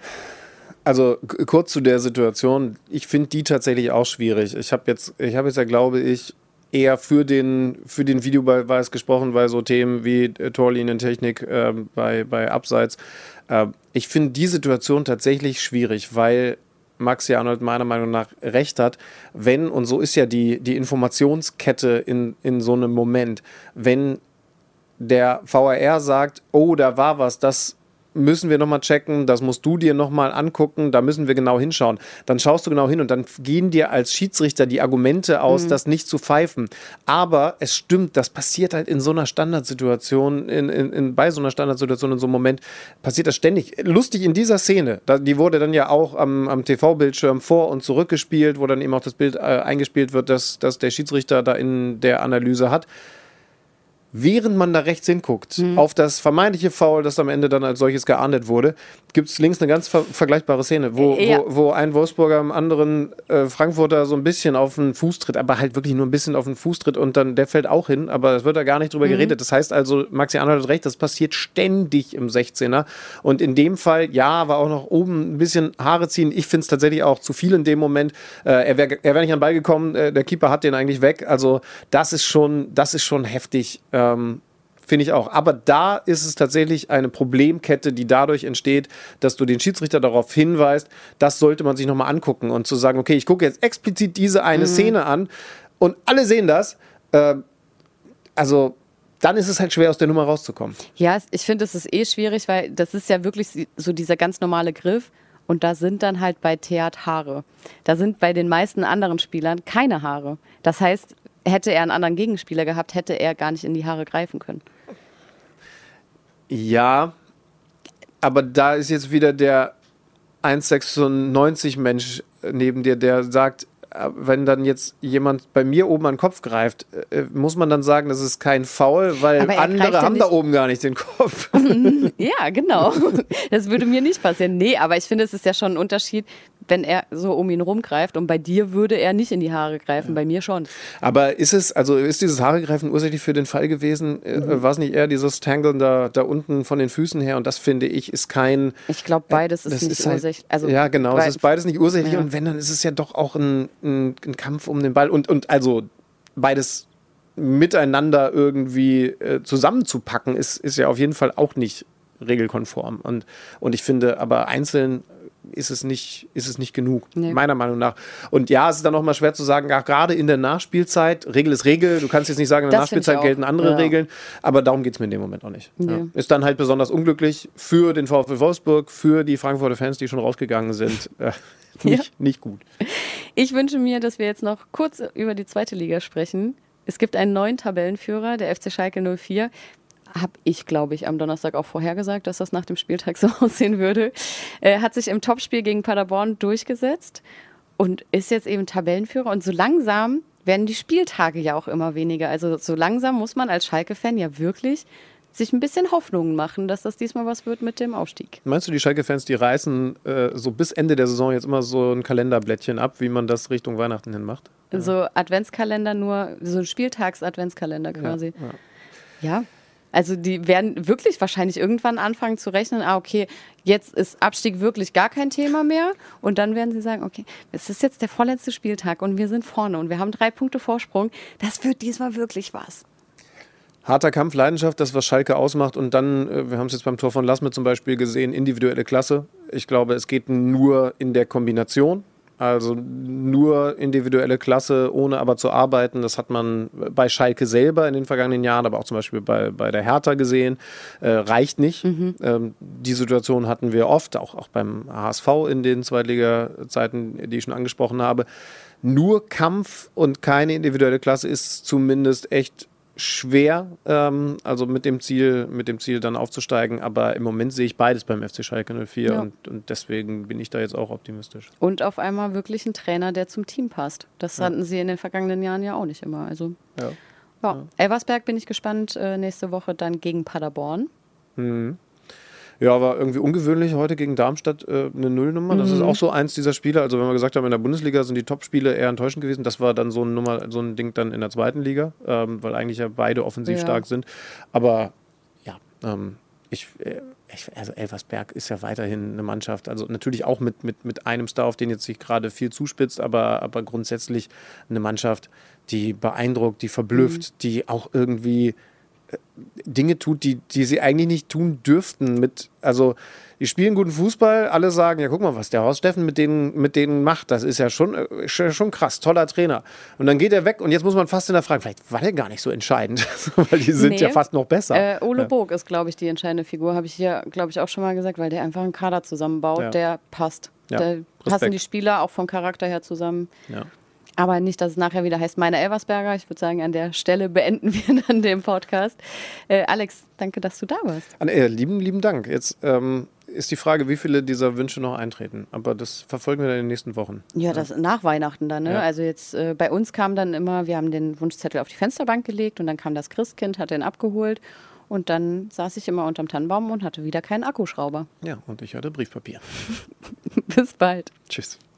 Speaker 3: Also k- kurz zu der Situation. Ich finde die tatsächlich auch schwierig. Ich habe jetzt, ich habe jetzt ja, glaube ich, eher für den, für den Videobeweis gesprochen, weil so Themen wie äh, Torlinientechnik äh, bei, bei Abseits. Äh, ich finde die Situation tatsächlich schwierig, weil Maxi Arnold meiner Meinung nach recht hat, wenn, und so ist ja die, die Informationskette in, in so einem Moment, wenn der V A R sagt, oh, da war was, das müssen wir nochmal checken, das musst du dir nochmal angucken, da müssen wir genau hinschauen. Dann schaust du genau hin und dann gehen dir als Schiedsrichter die Argumente aus, mhm. das nicht zu pfeifen. Aber es stimmt, das passiert halt in so einer Standardsituation, in, in, in, bei so einer Standardsituation, in so einem Moment, passiert das ständig. Lustig in dieser Szene, da, die wurde dann ja auch am, am T V-Bildschirm vor- und zurückgespielt, wo dann eben auch das Bild äh, eingespielt wird, dass, dass der Schiedsrichter da in der Analyse hat. Während man da rechts hinguckt, mhm. auf das vermeintliche Foul, das am Ende dann als solches geahndet wurde, gibt es links eine ganz ver vergleichbare Szene, wo,
Speaker 2: Ja.
Speaker 3: wo, wo ein Wolfsburger am anderen äh, Frankfurter so ein bisschen auf den Fuß tritt, aber halt wirklich nur ein bisschen auf den Fuß tritt und dann der fällt auch hin, aber es wird da gar nicht drüber mhm. geredet. Das heißt also, Maxi Arnold hat recht, das passiert ständig im sechzehner und in dem Fall, ja, war auch noch oben ein bisschen Haare ziehen. Ich finde es tatsächlich auch zu viel in dem Moment. Äh, er wäre er wär nicht an den Ball gekommen, äh, der Keeper hat den eigentlich weg. Also das ist schon, das ist schon heftig. Ähm, Finde ich auch. Aber da ist es tatsächlich eine Problemkette, die dadurch entsteht, dass du den Schiedsrichter darauf hinweist, das sollte man sich nochmal angucken und zu sagen, okay, ich gucke jetzt explizit diese eine mhm. Szene an und alle sehen das. Äh, also dann ist es halt schwer, aus der Nummer rauszukommen.
Speaker 2: Ja, ich finde, es ist eh schwierig, weil das ist ja wirklich so dieser ganz normale Griff und da sind dann halt bei Theat Haare. Da sind bei den meisten anderen Spielern keine Haare. Das heißt, hätte er einen anderen Gegenspieler gehabt, hätte er gar nicht in die Haare greifen können.
Speaker 3: Ja, aber da ist jetzt wieder der eins Komma sechsundneunzig Mensch neben dir, der sagt, wenn dann jetzt jemand bei mir oben an den Kopf greift, muss man dann sagen, das ist kein Foul, weil andere haben da oben gar nicht den Kopf.
Speaker 2: Ja, genau. Das würde mir nicht passieren. Nee, aber ich finde, es ist ja schon ein Unterschied, wenn er so um ihn rumgreift und bei dir würde er nicht in die Haare greifen, bei mir schon.
Speaker 3: Aber ist es, also ist dieses Haaregreifen ursächlich für den Fall gewesen? Mhm. War es nicht eher dieses Tangeln da, da unten von den Füßen her? Und das finde ich ist kein...
Speaker 2: Ich glaube, beides ist nicht ist halt, ursächlich. Also
Speaker 3: ja, genau, es ist beides nicht ursächlich. Ja. Und wenn, dann ist es ja doch auch ein, ein, ein Kampf um den Ball. Und, und also beides miteinander irgendwie äh, zusammenzupacken, ist, ist ja auf jeden Fall auch nicht regelkonform. Und, und ich finde, aber einzeln ist es nicht, ist es nicht genug, nee. meiner Meinung nach. Und ja, es ist dann auch mal schwer zu sagen, ach, gerade in der Nachspielzeit, Regel ist Regel, du kannst jetzt nicht sagen, in der das Nachspielzeit gelten andere ja. Regeln, aber darum geht es mir in dem Moment auch nicht. Nee. Ja. Ist dann halt besonders unglücklich für den VfL Wolfsburg, für die Frankfurter Fans, die schon rausgegangen sind. Äh, nicht, ja. nicht gut.
Speaker 2: Ich wünsche mir, dass wir jetzt noch kurz über die zweite Liga sprechen. Es gibt einen neuen Tabellenführer, der F C Schalke null vier. Habe ich, glaube ich, am Donnerstag auch vorhergesagt, dass das nach dem Spieltag so aussehen würde. Er hat sich im Topspiel gegen Paderborn durchgesetzt und ist jetzt eben Tabellenführer. Und so langsam werden die Spieltage ja auch immer weniger. Also so langsam muss man als Schalke-Fan ja wirklich sich ein bisschen Hoffnungen machen, dass das diesmal was wird mit dem Aufstieg.
Speaker 3: Meinst du, die Schalke-Fans, die reißen äh, so bis Ende der Saison jetzt immer so ein Kalenderblättchen ab, wie man das Richtung Weihnachten hin macht? Ja.
Speaker 2: So Adventskalender nur, so ein Spieltags-Adventskalender quasi. Ja. ja. ja. Also die werden wirklich wahrscheinlich irgendwann anfangen zu rechnen, ah okay, jetzt ist Abstieg wirklich gar kein Thema mehr und dann werden sie sagen, okay, es ist jetzt der vorletzte Spieltag und wir sind vorne und wir haben drei Punkte Vorsprung, das wird diesmal wirklich was.
Speaker 3: Harter Kampf, Leidenschaft, das was Schalke ausmacht und dann, wir haben es jetzt beim Tor von Lassme zum Beispiel gesehen, individuelle Klasse. Ich glaube, es geht nur in der Kombination. Also nur individuelle Klasse, ohne aber zu arbeiten. Das hat man bei Schalke selber in den vergangenen Jahren, aber auch zum Beispiel bei, bei der Hertha gesehen. Äh, reicht nicht. Mhm. Ähm, die Situation hatten wir oft, auch, auch beim H S V in den Zweitliga-Zeiten, die ich schon angesprochen habe. Nur Kampf und keine individuelle Klasse ist zumindest echt schwer, ähm, also mit dem Ziel, mit dem Ziel dann aufzusteigen, aber im Moment sehe ich beides beim F C Schalke null vier ja. und, und deswegen bin ich da jetzt auch optimistisch.
Speaker 2: Und auf einmal wirklich ein Trainer, der zum Team passt. Das ja. hatten sie in den vergangenen Jahren ja auch nicht immer. Also ja. Ja. Ja. Elversberg bin ich gespannt, äh, nächste Woche dann gegen Paderborn.
Speaker 3: Mhm. Ja, war irgendwie ungewöhnlich heute gegen Darmstadt äh, eine Nullnummer. Das mhm. ist auch so eins dieser Spiele. Also wenn wir gesagt haben, in der Bundesliga sind die Top-Spiele eher enttäuschend gewesen. Das war dann so, eine Nummer, so ein Ding dann in der zweiten Liga, ähm, weil eigentlich ja beide offensiv ja. stark sind. Aber ja, ähm, ich, äh, ich, also Elversberg ist ja weiterhin eine Mannschaft. Also natürlich auch mit, mit, mit einem Star, auf den jetzt sich gerade viel zuspitzt, aber, aber grundsätzlich eine Mannschaft, die beeindruckt, die verblüfft, mhm. die auch irgendwie Dinge tut, die, die sie eigentlich nicht tun dürften. Mit, also, die spielen guten Fußball, alle sagen, ja, guck mal, was der Horst Steffen mit denen, mit denen macht, das ist ja schon, schon krass, toller Trainer. Und dann geht er weg und jetzt muss man fast hinterfragen, vielleicht war der gar nicht so entscheidend, weil die sind nee. ja fast noch besser.
Speaker 2: Äh, Ole ja. Bog ist, glaube ich, die entscheidende Figur, habe ich hier, glaube ich, auch schon mal gesagt, weil der einfach einen Kader zusammenbaut, ja. der passt. Ja. Da passen die Spieler auch vom Charakter her zusammen. Ja. Aber nicht, dass es nachher wieder heißt, meine Elversberger. Ich würde sagen, an der Stelle beenden wir dann den Podcast. Äh, Alex, danke, dass du da warst.
Speaker 3: An, äh, lieben, lieben Dank. Jetzt ähm, ist die Frage, wie viele dieser Wünsche noch eintreten. Aber das verfolgen wir dann in den nächsten Wochen.
Speaker 2: Ja, das nach Weihnachten dann. Ne? Ja. Also jetzt äh, bei uns kam dann immer, wir haben den Wunschzettel auf die Fensterbank gelegt und dann kam das Christkind, hat den abgeholt. Und dann saß ich immer unterm Tannenbaum und hatte wieder keinen Akkuschrauber.
Speaker 3: Ja, und ich hatte Briefpapier.
Speaker 2: Bis bald.
Speaker 3: Tschüss.